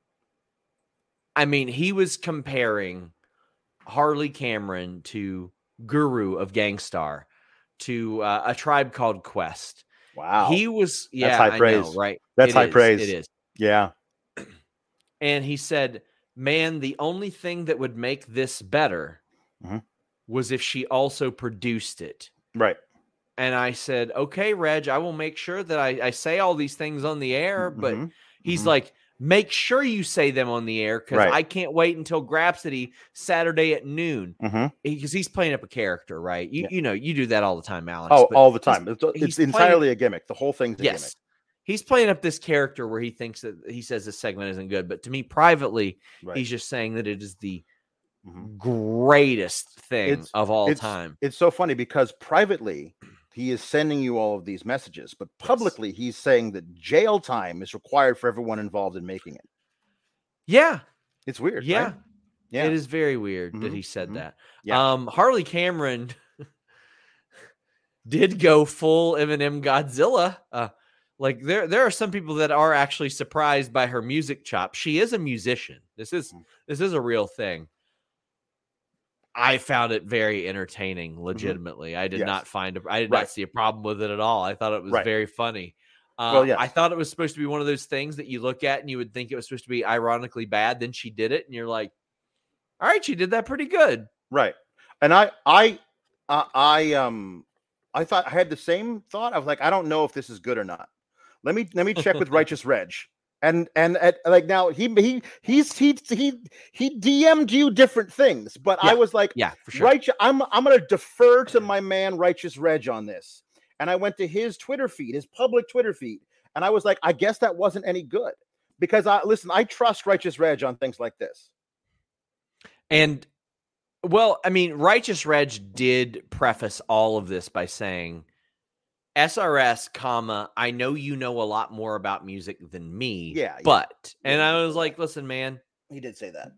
I mean, he was comparing Harley Cameron to Guru of Gangstar, to uh, A Tribe Called Quest. Wow. He was, yeah, That's high I praise. know, right? That's It high is, praise. It is. Yeah. And he said, man, the only thing that would make this better mm-hmm. was if she also produced it. Right. And I said, okay, Reg, I will make sure that I, I say all these things on the air, but mm-hmm. he's mm-hmm. like, make sure you say them on the air because right. I can't wait until Grapsody Saturday at noon because mm-hmm. he, he's playing up a character, right? You yeah. you know, you do that all the time, Alex. Oh, all the time. It's, it's playing, entirely a gimmick. The whole thing's a yes. gimmick. He's playing up this character where he thinks that he says this segment isn't good, but to me privately, right. he's just saying that it is the mm-hmm. greatest thing it's, of all it's, time. It's so funny because privately he is sending you all of these messages, but publicly yes. he's saying that jail time is required for everyone involved in making it. Yeah. It's weird. Yeah. Right? Yeah. It is very weird mm-hmm. that he said mm-hmm. that. Yeah. Um, Harley Cameron did go full Eminem Godzilla. Uh, like there, there are some people that are actually surprised by her music chop. She is a musician. This is, mm-hmm. this is a real thing. I found it very entertaining. Legitimately. Mm-hmm. I did yes. not find, a, I did right. not see a problem with it at all. I thought it was right. very funny. Uh, well, yes. I thought it was supposed to be one of those things that you look at and you would think it was supposed to be ironically bad. Then she did it, and you're like, "All right, she did that pretty good." Right. And I, I, uh, I, um, I thought I had the same thought. I was like, I don't know if this is good or not. Let me let me check with Righteous Reg. And and at, like now he he he's he he he D M'd you different things, but yeah. I was like, yeah, for sure. Righteous. I'm I'm gonna defer to my man Righteous Reg on this. And I went to his Twitter feed, his public Twitter feed, and I was like, I guess that wasn't any good because I listen, I trust Righteous Reg on things like this. And well, I mean, Righteous Reg did preface all of this by saying, S R S, comma, I know you know a lot more about music than me. Yeah. But, yeah. and I was like, listen, man. He did say that.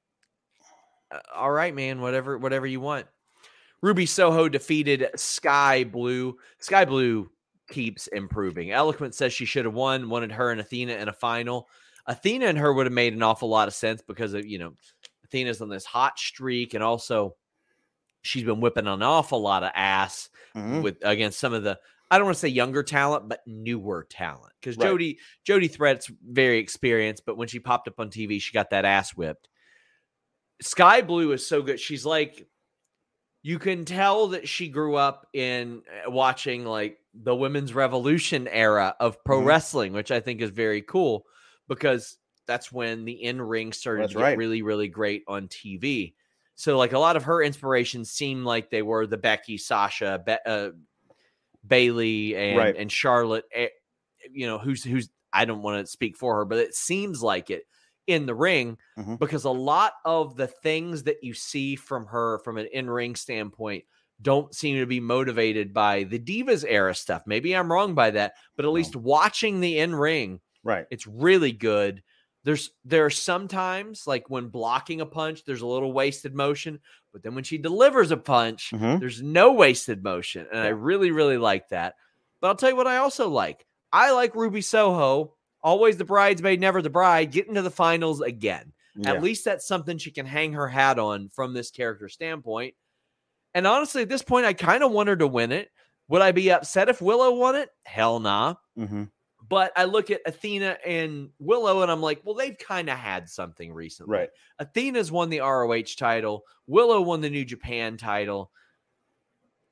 Uh, all right, man, whatever, whatever you want. Ruby Soho defeated Sky Blue. Sky Blue keeps improving. Eloquent says she should have won, wanted her and Athena in a final. Athena and her would have made an awful lot of sense because of, you know, Athena's on this hot streak, and also she's been whipping an awful lot of ass mm-hmm. with against some of the, I don't want to say younger talent, but newer talent. Because right. Jody Jody Threat's very experienced, but when she popped up on T V, she got that ass whipped. Sky Blue is so good. She's like, you can tell that she grew up in watching like the women's revolution era of pro mm-hmm. wrestling, which I think is very cool because that's when the in-ring started that's to get right. really, really great on T V. So like a lot of her inspirations seem like they were the Becky, Sasha, Be- uh, Bailey, and, right. and Charlotte, you know, who's, who's, I don't want to speak for her, but it seems like it in the ring mm-hmm. because a lot of the things that you see from her from an in-ring standpoint don't seem to be motivated by the Divas era stuff. Maybe I'm wrong by that, but at least no. watching the in-ring, right. it's really good. There's, there are sometimes like when blocking a punch, there's a little wasted motion, but then when she delivers a punch, mm-hmm. there's no wasted motion. And yeah. I really, really like that. But I'll tell you what I also like. I like Ruby Soho, always the bridesmaid, never the bride, getting to the finals again. Yeah. At least that's something she can hang her hat on from this character standpoint. And honestly, at this point, I kind of want her to win it. Would I be upset if Willow won it? Hell nah. Mm-hmm. But I look at Athena and Willow, and I'm like, well, they've kind of had something recently. Right. Athena's won the R O H title. Willow won the New Japan title.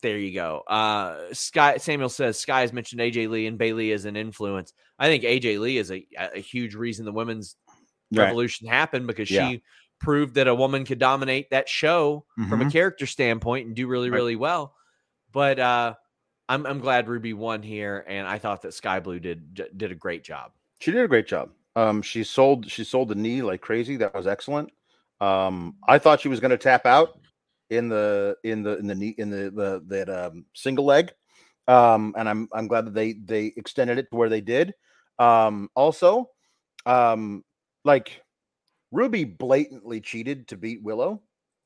There you go. Uh, Sky Samuel says Sky has mentioned A J Lee and Bailey as an influence. I think A J Lee is a, a huge reason the women's Right. revolution happened because Yeah. she proved that a woman could dominate that show from a Mhm. character standpoint and do really, Right. really well. But uh, I'm I'm glad Ruby won here, and I thought that Sky Blue did did a great job. She did a great job. Um, she sold she sold the knee like crazy. That was excellent. Um, I thought she was going to tap out in the in the in the knee in the the that um, single leg, um, and I'm I'm glad that they they extended it to where they did. Um, also, um, like Ruby blatantly cheated to beat Willow,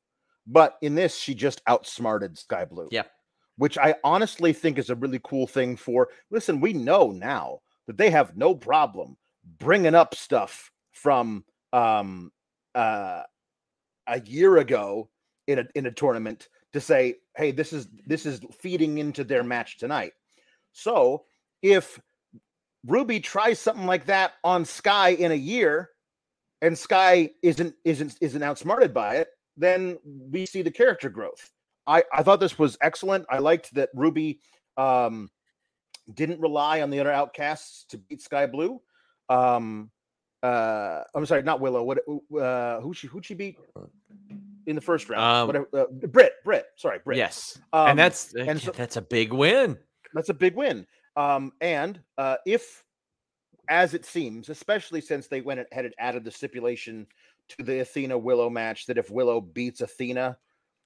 but in this she just outsmarted Sky Blue. Yeah. Which I honestly think is a really cool thing for. Listen, we know now that they have no problem bringing up stuff from um, uh, a year ago in a in a tournament to say, hey, this is this is feeding into their match tonight. So if Ruby tries something like that on Sky in a year, and Sky isn't isn't isn't outsmarted by it, then we see the character growth. I, I thought this was excellent. I liked that Ruby um, didn't rely on the other outcasts to beat Sky Blue. Um, uh, I'm sorry, not Willow. What? Uh, who she who she beat in the first round? Um, Whatever. Uh, Britt. Britt. Sorry, Britt. Yes, Um, and that's and so- that's a big win. That's a big win. Um, and uh, if, as it seems, especially since they went ahead and added the stipulation to the Athena Willow match, that if Willow beats Athena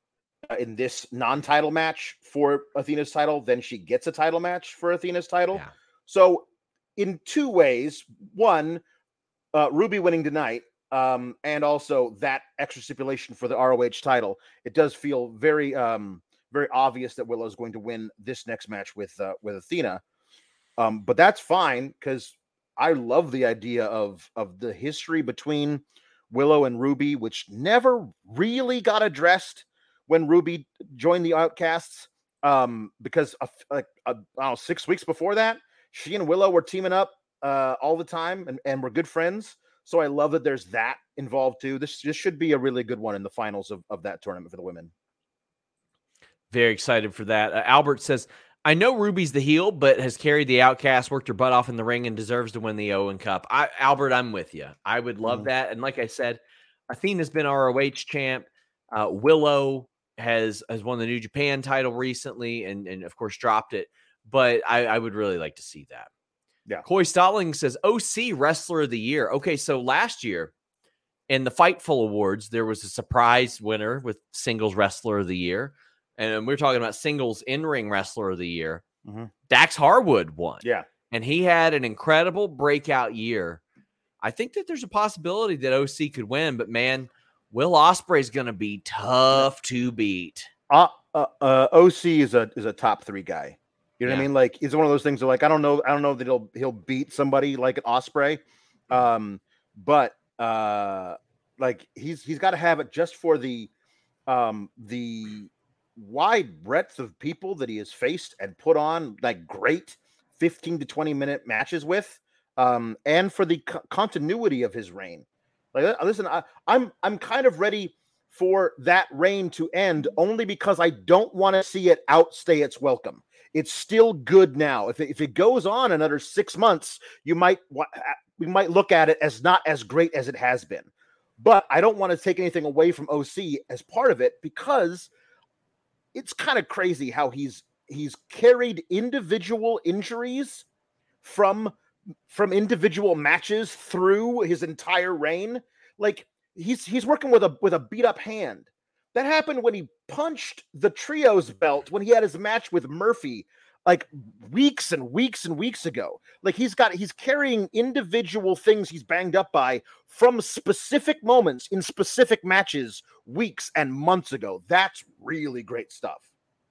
in this non-title match for Athena's title, then she gets a title match for Athena's title. Yeah. So in two ways, one, uh, Ruby winning tonight, um, and also that extra stipulation for the R O H title, it does feel very, um, very obvious that Willow is going to win this next match with, uh, with Athena. Um, but that's fine, because I love the idea of, of the history between Willow and Ruby, which never really got addressed when Ruby joined the Outcasts, um, because uh, like uh, I don't know, six weeks before that, she and Willow were teaming up uh, all the time and, and were good friends. So I love that there's that involved too. This this should be a really good one in the finals of, of that tournament for the women. Very excited for that. Uh, Albert says, I know Ruby's the heel, but has carried the Outcast, worked her butt off in the ring, and deserves to win the Owen Cup. I, Albert, I'm with you. I would love Mhm. that. And like I said, Athena's been R O H champ. Uh, Willow has has won the New Japan title recently, and and of course dropped it. But I, I would really like to see that. Yeah. Coy Stalling says O C Wrestler of the Year. Okay, so last year in the Fightful Awards, there was a surprise winner with Singles Wrestler of the Year, and we're talking about Singles In-Ring Wrestler of the Year. Mm-hmm. Dax Harwood won. Yeah, and he had an incredible breakout year. I think that there's a possibility that O C could win, but man, Will Ospreay's going to be tough to beat. uh, uh, uh, O C is a is a top three guy. You know Yeah. what I mean? Like, it's one of those things that, like, I don't know, I don't know that he'll he'll beat somebody like an Ospreay, um, but uh, like he's he's got to have it just for the um the wide breadth of people that he has faced and put on like great fifteen to twenty minute matches with, um, and for the co- continuity of his reign. Like, uh, listen, I, I'm I'm kind of ready for that reign to end, only because I don't want to see it outstay its welcome. It's still good now. If it, if it goes on another six months, you might we might look at it as not as great as it has been. But I don't want to take anything away from O C as part of it, because it's kind of crazy how he's he's carried individual injuries from from individual matches through his entire reign. Like, he's he's working with a with a beat up hand. That happened when he punched the trios belt when he had his match with Murphy, like weeks and weeks and weeks ago. Like, he's got he's carrying individual things he's banged up by from specific moments in specific matches weeks and months ago. That's really great stuff.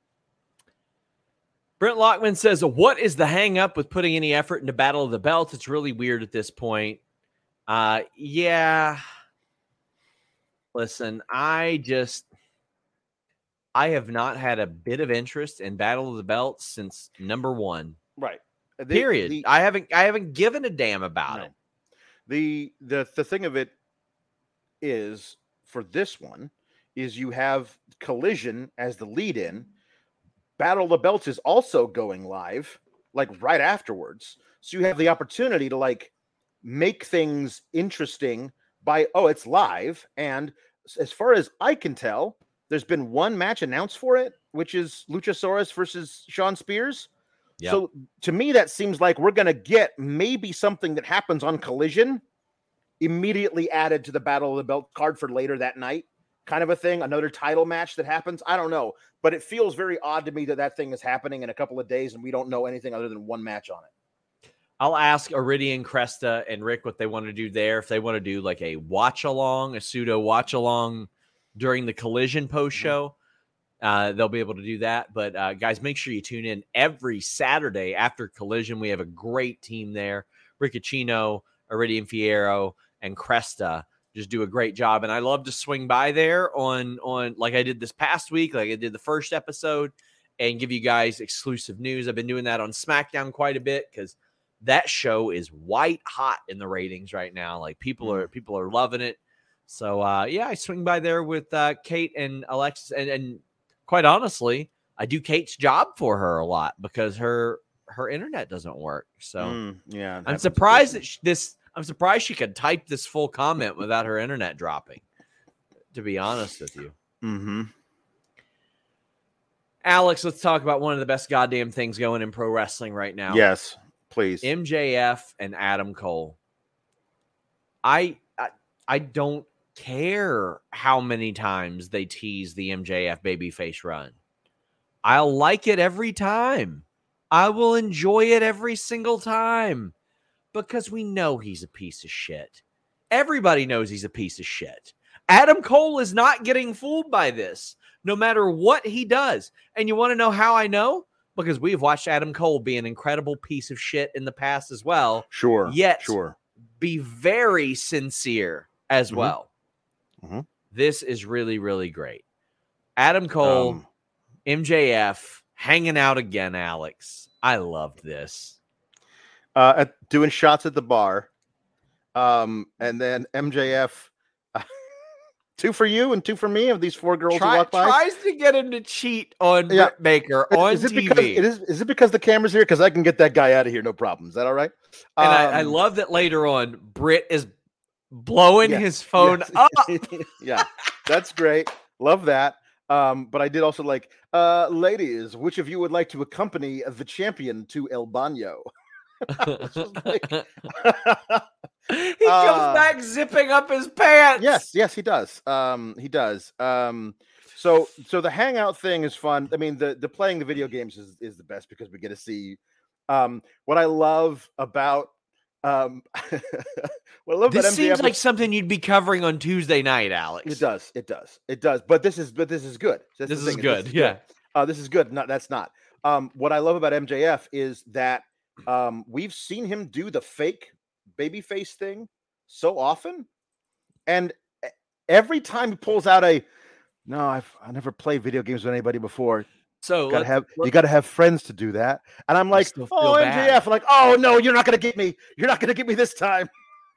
Brent Lockman says, what is the hang up with putting any effort into Battle of the Belts? It's really weird at this point. Uh, yeah. Listen, I just, I have not had a bit of interest in Battle of the Belts since number one. Right. The, Period. the- I haven't, I haven't given a damn about No. it. The the the thing of it is, for this one, is you have Collision as the lead in, Battle of the Belts is also going live, like right afterwards. So you have the opportunity to like make things interesting by, oh, it's live. And as far as I can tell, there's been one match announced for it, which is Luchasaurus versus Shawn Spears. Yep. So to me, that seems like we're going to get maybe something that happens on Collision immediately added to the Battle of the Belt card for later that night, kind of a thing, another title match that happens. I don't know, but it feels very odd to me that that thing is happening in a couple of days and we don't know anything other than one match on it. I'll ask Iridian, Cresta, and Rick what they want to do there. If they want to do like a watch along, a pseudo watch along during the Collision post show, uh, they'll be able to do that. But uh, guys, make sure you tune in every Saturday after Collision. We have a great team there. Riccicino, Iridian Fierro, and Cresta just do a great job. And I love to swing by there on, on like I did this past week, like I did the first episode, and give you guys exclusive news. I've been doing that on SmackDown quite a bit because that show is white hot in the ratings right now. Like people are, people are loving it. So uh, yeah, I swing by there with uh, Kate and Alexis, and, and quite honestly, I do Kate's job for her a lot because her, her internet doesn't work. So mm, yeah, I'm surprised that she, this, I'm surprised she could type this full comment without her internet dropping, to be honest with you. Mm-hmm. Alex, let's talk about one of the best goddamn things going in pro wrestling right now. Yes, please. M J F and Adam Cole. I, I, I don't care how many times they tease the M J F babyface run. I'll like it every time. I will enjoy it every single time. Because we know he's a piece of shit. Everybody knows he's a piece of shit. Adam Cole is not getting fooled by this, no matter what he does. And you want to know how I know? Because we've watched Adam Cole be an incredible piece of shit in the past as well. Sure. Yet, sure. be very sincere as mm-hmm. well. Mm-hmm. This is really, really great. Adam Cole, um, M J F, hanging out again, Alex. I loved this. Uh, at, doing shots at the bar, um, and then M J F, uh, two for you and two for me of these four girls Try, who walk by. Tries to get him to cheat on yeah. Britt Baker on is it T V. Because, it is, is it because the camera's here? Because I can get that guy out of here, no problem. Is that all right? And um, I, I love that later on, Britt is blowing yes, his phone yes. up. Yeah, that's great. Love that. Um, but I did also like, uh, ladies, which of you would like to accompany the champion to El Baño? like, he comes uh, back zipping up his pants. Yes, yes, he does. Um, he does. Um, so, so the hangout thing is fun. I mean, the the playing the video games is, is the best because we get to see. Um, what I love about um, what I love this about seems M J F like is, something you'd be covering on Tuesday night, Alex. It does. It does. It does. But this is but this is good. This is good. This is yeah. Good. Uh, this is good. Not that's not. Um, what I love about M J F is that. Um, we've seen him do the fake babyface thing so often, and every time he pulls out a no, I've I never played video games with anybody before. So you gotta have you gotta have friends to do that, and I'm like, oh bad. M J F, like, oh no, you're not gonna get me, you're not gonna get me this time.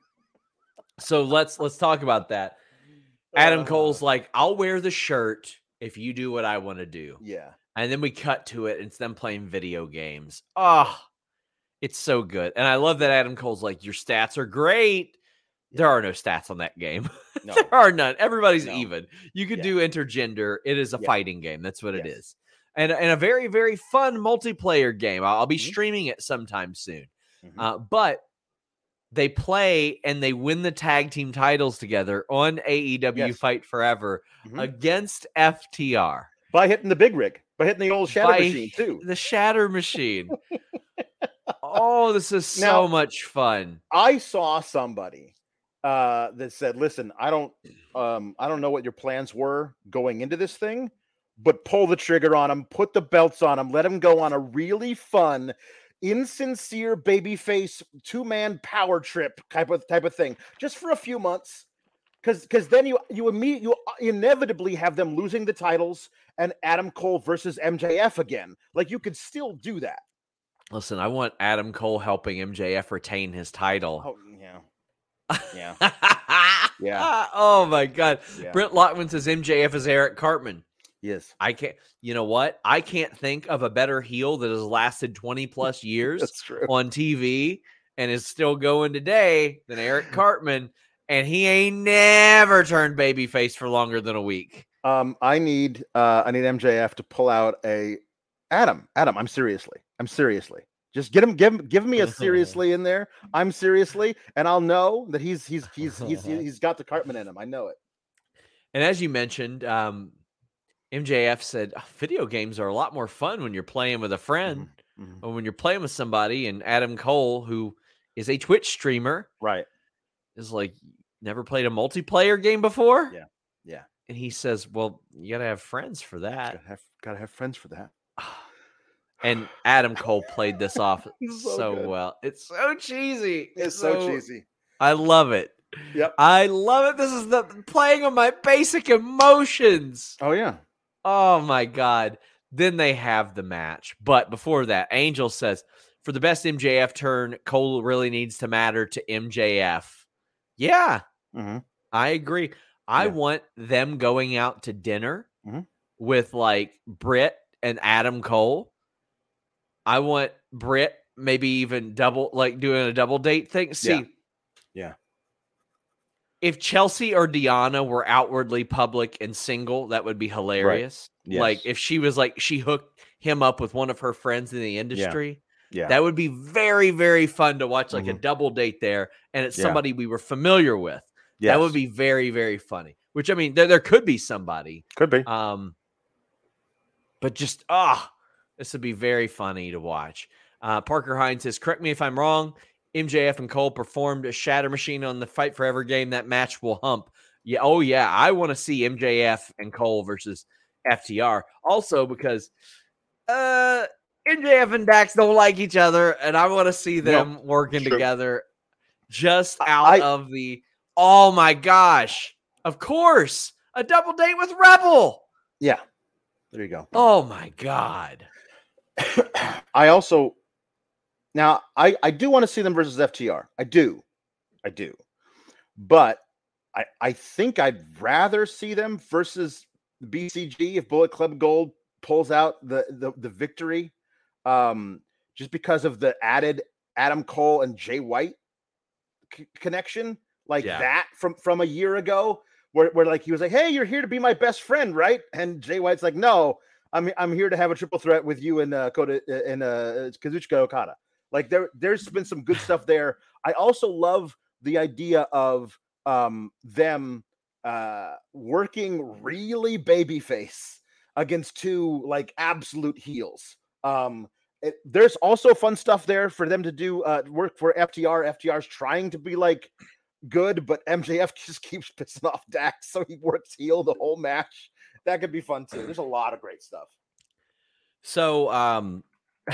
So let's let's talk about that. Adam uh, Cole's like, I'll wear the shirt if you do what I want to do. Yeah, and then we cut to it, and it's them playing video games. Oh. It's so good. And I love that Adam Cole's like, your stats are great. There are no stats on that game. No. There are none. Everybody's no. even. You could yeah. do intergender. It is a yeah. fighting game. That's what yes. it is. And, and a very, very fun multiplayer game. I'll, I'll be mm-hmm. streaming it sometime soon. Mm-hmm. Uh, but they play and they win the tag team titles together on A E W yes. Fight Forever mm-hmm. against F T R. By hitting the big rig. By hitting the old shatter By machine, too. The shatter machine. Oh, this is so now, much fun. I saw somebody uh, that said, listen, I don't um, I don't know what your plans were going into this thing, but pull the trigger on them, put the belts on them, let them go on a really fun, insincere babyface two-man power trip type of type of thing, just for a few months. Because because then you you immediately you inevitably have them losing the titles and Adam Cole versus M J F again. Like you could still do that. Listen, I want Adam Cole helping M J F retain his title. Oh, yeah. Yeah. yeah. Oh, my God. Yeah. Brent Lockman says M J F is Eric Cartman. He is. I can't, you know what? I can't think of a better heel that has lasted twenty plus years That's true. on T V and is still going today than Eric Cartman. And he ain't never turned babyface for longer than a week. Um, I need uh, I need M J F to pull out a Adam. Adam, I'm seriously. I'm seriously. Just get him, give him, give me a seriously in there. I'm seriously, and I'll know that he's he's he's he's he's got the Cartman in him. I know it. And as you mentioned, um, M J F said oh, video games are a lot more fun when you're playing with a friend, mm-hmm. Mm-hmm. or when you're playing with somebody. And Adam Cole, who is a Twitch streamer, right, is like, never played a multiplayer game before. Yeah, yeah. And he says, "Well, you gotta have friends for that. Gotta have, gotta have friends for that." And Adam Cole played this off so so well. It's so cheesy. It's so, so cheesy. I love it. Yep. I love it. This is the playing on my basic emotions. Oh, yeah. Oh, my God. Then they have the match. But before that, Angel says, for the best M J F turn, Cole really needs to matter to M J F. Yeah, mm-hmm. I agree. I yeah. want them going out to dinner mm-hmm. with like Britt and Adam Cole. I want Britt maybe even double, like doing a double date thing. See, yeah. yeah. If Chelsea or Deanna were outwardly public and single, that would be hilarious. Right. Yes. Like if she was like, she hooked him up with one of her friends in the industry. Yeah. yeah. That would be very, very fun to watch, like mm-hmm. a double date there. And it's yeah. somebody we were familiar with. Yes. That would be very, very funny. Which, I mean, there, there could be somebody. Could be. Um, but just, ah, oh, this would be very funny to watch. Uh, Parker Hines says, correct me if I'm wrong. M J F and Cole performed a Shatter Machine on the Fight Forever game. That match will hump. Yeah. Oh, yeah. I want to see M J F and Cole versus F T R. Also because uh, M J F and Dax don't like each other, and I want to see them nope. working sure. together just out I, of the, oh, my gosh. Of course. A double date with Rebel. Yeah. There you go. Oh, my God. I also, now, I, I do want to see them versus F T R. I do. I do. But I, I think I'd rather see them versus B C G if Bullet Club Gold pulls out the, the, the victory, um, just because of the added Adam Cole and Jay White c- connection, like yeah. that from, from a year ago, where, where like he was like, hey, you're here to be my best friend, right? And Jay White's like, no, I'm I'm here to have a triple threat with you and uh, Kota and uh, Kazuchika Okada. Like there, there's been some good stuff there. I also love the idea of um, them uh, working really babyface against two like absolute heels. Um, it, there's also fun stuff there for them to do uh, work for F T R. F T R's trying to be like good, but M J F just keeps pissing off Dax, so he works heel the whole match. That could be fun too. There's a lot of great stuff. So, um,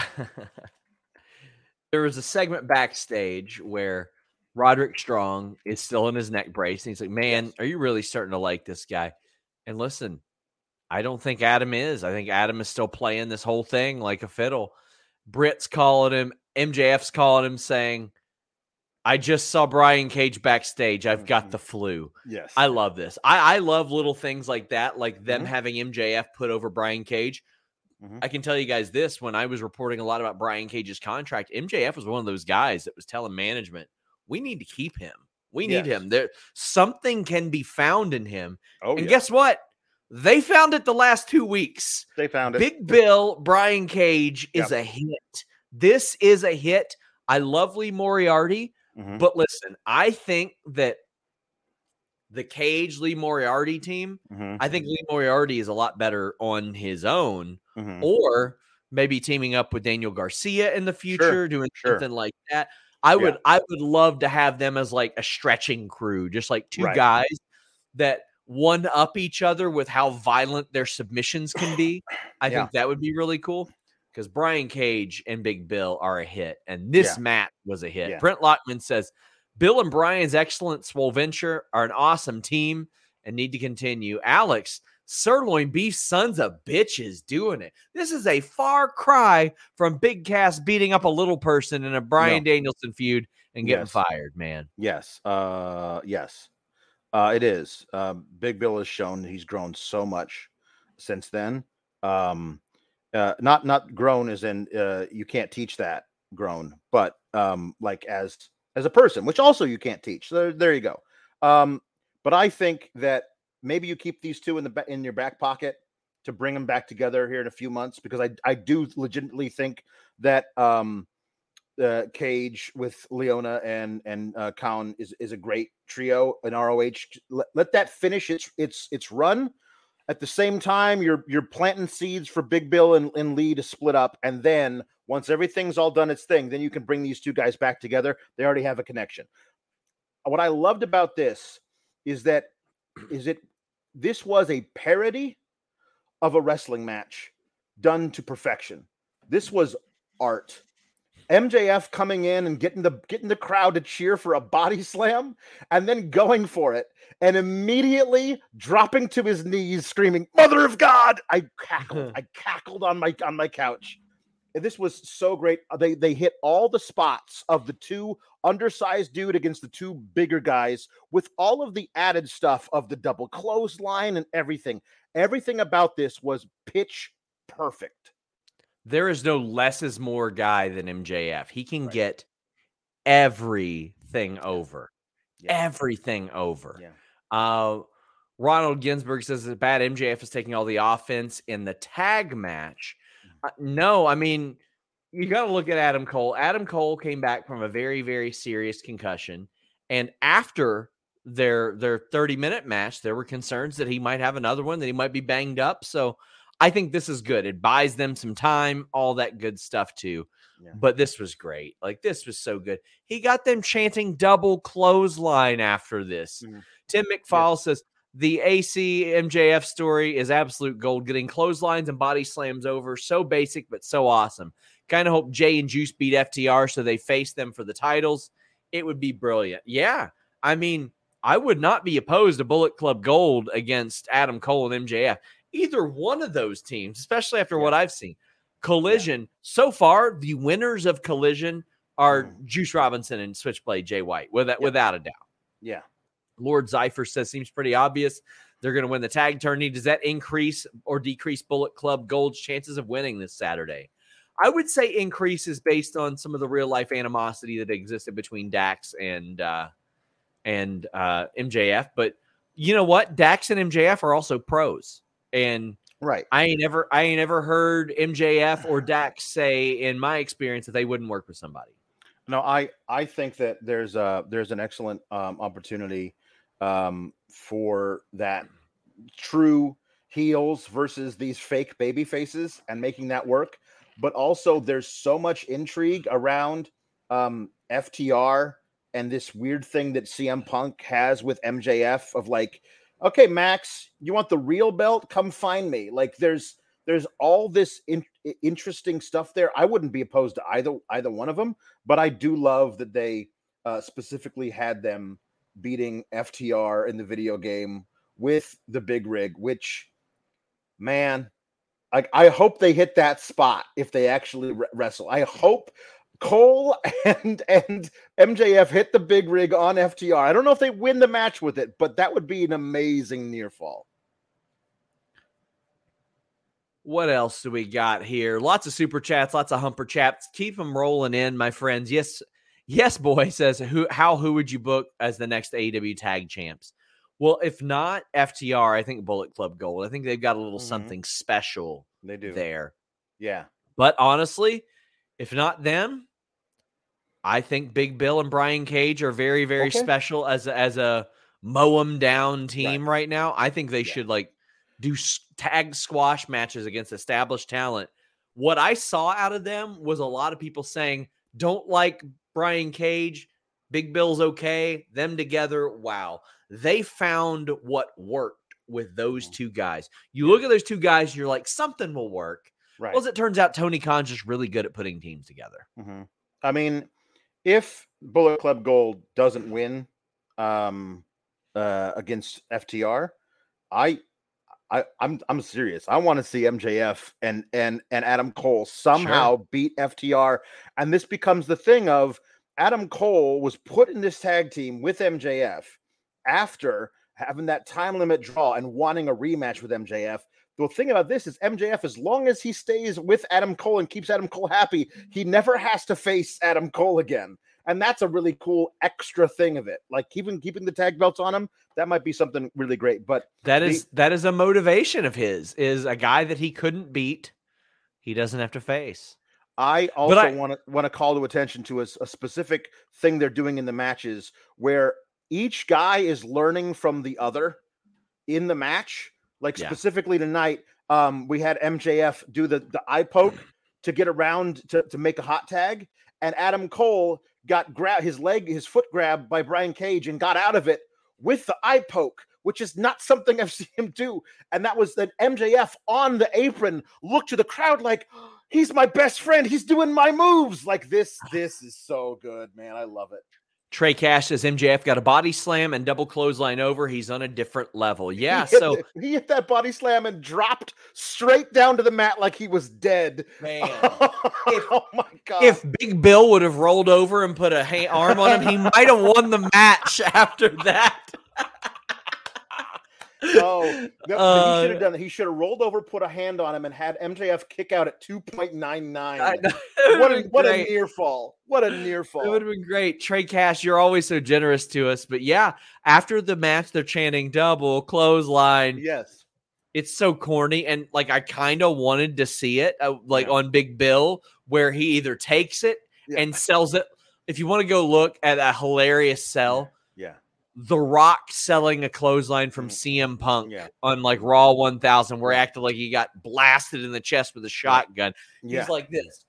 there was a segment backstage where Roderick Strong is still in his neck brace. And he's like, man, yes. are you really starting to like this guy? And listen, I don't think Adam is. I think Adam is still playing this whole thing like a fiddle. Britt's calling him. M J F's calling him saying, I just saw Brian Cage backstage. I've got mm-hmm. the flu. Yes. I love this. I, I love little things like that, like them mm-hmm. having M J F put over Brian Cage. Mm-hmm. I can tell you guys this, when I was reporting a lot about Brian Cage's contract, M J F was one of those guys that was telling management, we need to keep him. We need yes. him. There, something can be found in him. Oh, and yeah. guess what? They found it the last two weeks. They found it. Big Bill, Brian Cage is yep. a hit. This is a hit. I love Lee Moriarty. Mm-hmm. But listen, I think that the Cage Lee Moriarty team, mm-hmm. I think Lee Moriarty is a lot better on his own, mm-hmm. or maybe teaming up with Daniel Garcia in the future, sure. doing sure. something like that. I would, yeah. I would love to have them as like a stretching crew, just like two right. guys that one up each other with how violent their submissions can be. I yeah. think that would be really cool. Because Brian Cage and Big Bill are a hit, and this yeah. match was a hit. Yeah. Brent Lockman says, Bill and Brian's excellent Swole Venture are an awesome team and need to continue. Alex, Sirloin Beef sons of bitches doing it. This is a far cry from Big Cass beating up a little person in a Bryan no. Danielson feud and getting yes. fired, man. Yes. Uh, yes. Uh, it is. Um, Big Bill has shown he's grown so much since then. Um, uh, not not grown as in uh, you can't teach that grown, but um, like as as a person, which also you can't teach. So there, there you go. Um, but I think that maybe you keep these two in the in your back pocket to bring them back together here in a few months, because I I do legitimately think that um, uh, Cage with Leona and and uh, Khan is is a great trio in R O H. Let, let that finish its its its run. At the same time, you're you're planting seeds for Big Bill and, and Lee to split up, and then once everything's all done its thing, then you can bring these two guys back together. They already have a connection. What I loved about this is that is it this was a parody of a wrestling match done to perfection. This was art. M J F coming in and getting the getting the crowd to cheer for a body slam and then going for it and immediately dropping to his knees screaming, "Mother of God!" I cackled. I cackled on my on my couch. And this was so great. They they hit all the spots of the two undersized dude against the two bigger guys with all of the added stuff of the double clothesline and everything. Everything about this was pitch perfect. There is no less is more guy than M J F. He can Right. get everything over. Yeah. Everything over. Yeah. Uh, Ronald Ginsburg says it's bad M J F is taking all the offense in the tag match. Uh, no, I mean, you got to look at Adam Cole. Adam Cole came back from a very, very serious concussion. And after their their thirty-minute match, there were concerns that he might have another one, that he might be banged up. So I think this is good. It buys them some time, all that good stuff too. Yeah. But this was great. Like, this was so good. He got them chanting double clothesline after this. Mhm. Tim McFall yes. says, the A C M J F story is absolute gold. Getting clotheslines and body slams over. So basic, but so awesome. Kind of hope Jay and Juice beat F T R so they face them for the titles. It would be brilliant. Yeah. I mean, I would not be opposed to Bullet Club Gold against Adam Cole and M J F. Either one of those teams, especially after yeah. what I've seen. Collision, yeah. so far, the winners of Collision are mm. Juice Robinson and Switchblade Jay White, without, yeah. without a doubt. Yeah. Lord Zypher says, seems pretty obvious. They're going to win the tag tourney. Does that increase or decrease Bullet Club Gold's chances of winning this Saturday? I would say increases based on some of the real-life animosity that existed between Dax and uh, and uh, M J F. But you know what? Dax and M J F are also pros. And right, I ain't ever, I ain't ever heard M J F or Dax say, in my experience, that they wouldn't work with somebody. No, I, I think that there's a there's an excellent um, opportunity um, for that true heels versus these fake baby faces and making that work. But also, there's so much intrigue around um, F T R and this weird thing that C M Punk has with M J F of like, okay, Max, you want the real belt? Come find me. Like, there's there's all this in, interesting stuff there. I wouldn't be opposed to either either one of them, but I do love that they uh, specifically had them beating F T R in the video game with the big rig. Which, man, I, I hope they hit that spot if they actually re- wrestle. I hope Cole and and M J F hit the big rig on F T R. I don't know if they win the match with it, but that would be an amazing near fall. What else do we got here? Lots of super chats, lots of humper chats. Keep them rolling in, my friends. Yes, yes, boy says, who, how, who would you book as the next A E W tag champs? Well, if not F T R, I think Bullet Club Gold. I think they've got a little mm-hmm. something special they do there. Yeah. But honestly, if not them, I think Big Bill and Brian Cage are very, very okay. special as a, as a mow 'em down team right, right now. I think they yeah. should like do tag squash matches against established talent. What I saw out of them was a lot of people saying, don't like Brian Cage. Big Bill's okay. Them together. Wow. They found what worked with those mm-hmm. two guys. You yeah. look at those two guys, you're like, something will work. Right. Well, as it turns out, Tony Khan's just really good at putting teams together. Mm-hmm. I mean, if Bullet Club Gold doesn't win um, uh, against F T R, I, I, I'm, I'm serious. I want to see M J F and and and Adam Cole somehow sure. beat F T R, and this becomes the thing of Adam Cole was put in this tag team with M J F after having that time limit draw and wanting a rematch with M J F. the thing about this is M J F, as long as he stays with Adam Cole and keeps Adam Cole happy, he never has to face Adam Cole again. And that's a really cool extra thing of it. Like keeping keeping the tag belts on him, that might be something really great. But that is the, that is a motivation of his, is a guy that he couldn't beat, he doesn't have to face. I also want to want to call to attention to a, a specific thing they're doing in the matches where each guy is learning from the other in the match. Like yeah. specifically tonight, um, we had M J F do the, the eye poke to get around to, to make a hot tag. And Adam Cole got grab his leg, his foot grabbed by Brian Cage and got out of it with the eye poke, which is not something I've seen him do. And that was that M J F on the apron looked to the crowd like, oh, he's my best friend. He's doing my moves. Like this, this is so good, man. I love it. Trey Cash says M J F got a body slam and double clothesline over. He's on a different level. Yeah, he so hit, he hit that body slam and dropped straight down to the mat like he was dead. Man, if, oh my god! If Big Bill would have rolled over and put a hand, arm on him, he might have won the match after that. Oh, no, uh, he should have done that. He should have rolled over, put a hand on him, and had M J F kick out at two point nine nine. What a what a near fall! What a near fall! It would have been great. Trey Cash, you're always so generous to us. But yeah, after the match, they're chanting double clothesline. Yes, it's so corny, and like I kind of wanted to see it, uh, like yeah. on Big Bill, where he either takes it yeah. and sells it. If you want to go look at a hilarious sell. Yeah. The Rock selling a clothesline from C M Punk yeah. on like Raw one thousand, where he acted like he got blasted in the chest with a shotgun. Yeah. He's like this.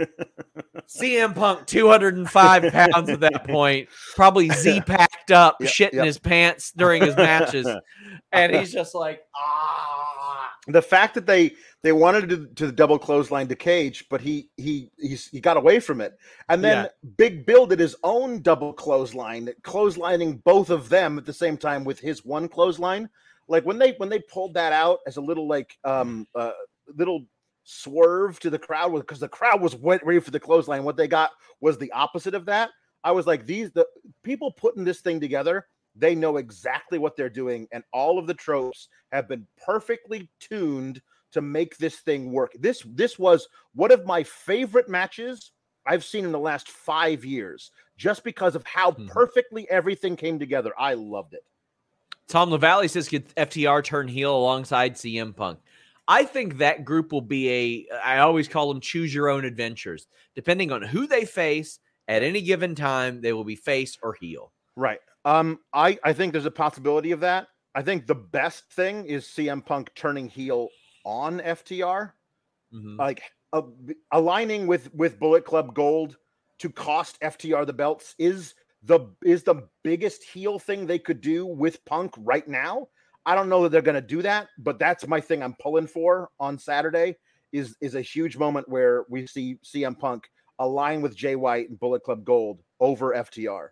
C M Punk, two hundred five pounds at that point, probably Z packed up, yep, shit in yep. his pants during his matches. And he's just like, ah. The fact that they they wanted to, to the double clothesline to Cage, but he he he's, he got away from it. And then yeah. Big Bill did his own double clothesline, clotheslining both of them at the same time with his one clothesline. Like when they when they pulled that out as a little like um uh, little swerve to the crowd, because the crowd was ready for the clothesline. What they got was the opposite of that. I was like, these the people putting this thing together, they know exactly what they're doing, and all of the tropes have been perfectly tuned to make this thing work. This this was one of my favorite matches I've seen in the last five years, just because of how hmm. perfectly everything came together. I loved it. Tom LaValle says, could F T R turn heel alongside C M Punk? I think that group will be a, I always call them choose your own adventures. Depending on who they face at any given time, they will be face or heel. Right. Um, I, I think there's a possibility of that. I think the best thing is C M Punk turning heel on F T R, mm-hmm. like uh, aligning with with Bullet Club Gold to cost F T R the belts is the is the biggest heel thing they could do with Punk right now. I don't know that they're going to do that, but that's my thing I'm pulling for on Saturday is is a huge moment where we see C M Punk align with Jay White and Bullet Club Gold over F T R.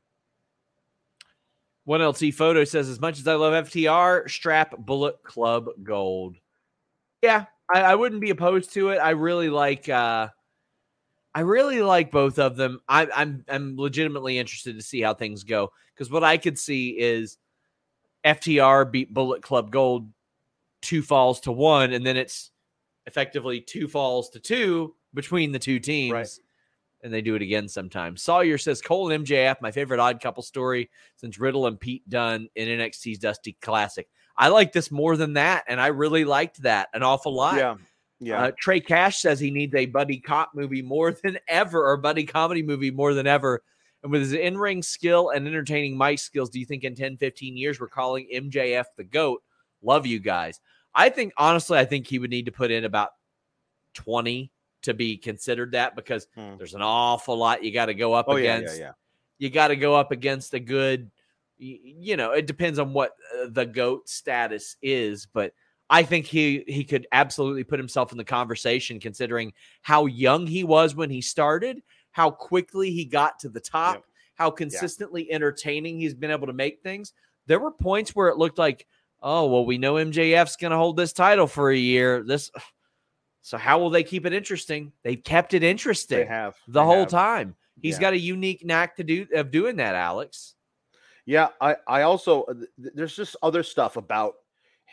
one L T Photo says, as much as I love F T R, strap Bullet Club Gold. Yeah, I, I wouldn't be opposed to it. I really like, uh, I really like both of them. I, I'm, I'm legitimately interested to see how things go, because what I could see is F T R beat Bullet Club Gold two falls to one, and then it's effectively two falls to two between the two teams. Right. And they do it again sometimes. Sawyer says, Cole and M J F, my favorite odd couple story since Riddle and Pete Dunne in N X T's Dusty Classic. I like this more than that, and I really liked that an awful lot. Yeah, yeah. Uh, Trey Cash says he needs a buddy cop movie more than ever, or buddy comedy movie more than ever. And with his in-ring skill and entertaining mic skills, do you think in ten, fifteen years we're calling M J F the GOAT? Love you guys. I think, honestly, I think he would need to put in about twenty to be considered that, because hmm. there's an awful lot you got to go up oh, against. Yeah, yeah, yeah. You got to go up against a good, you know, it depends on what the GOAT status is, but I think he, he could absolutely put himself in the conversation, considering how young he was when he started, how quickly he got to the top, yep. how consistently yeah. entertaining he's been able to make things. There were points where it looked like, oh, well, we know M J F's going to hold this title for a year. This, So how will they keep it interesting? They've kept it interesting. They have the they whole have. time. He's yeah. got a unique knack to do of doing that, Alex. Yeah, I, I also there's just other stuff about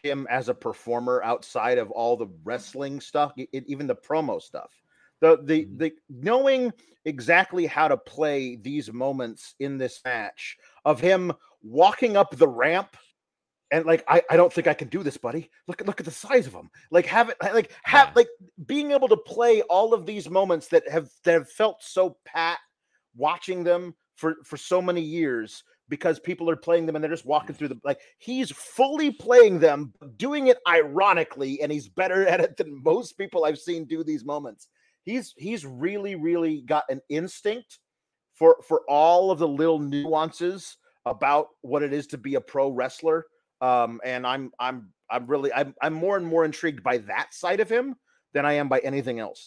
him as a performer outside of all the wrestling stuff, it, even the promo stuff. The the Mhm. the knowing exactly how to play these moments in this match of him walking up the ramp and like I, I don't think I can do this, buddy. Look at look at the size of him. Like have it like have Yeah. like being able to play all of these moments that have that have felt so pat watching them for for so many years because people are playing them and they're just walking through the like he's fully playing them, doing it ironically, and he's better at it than most people I've seen do these moments. He's he's really, really got an instinct for for all of the little nuances about what it is to be a pro wrestler. Um, and I'm I'm I'm really I'm I'm more and more intrigued by that side of him than I am by anything else.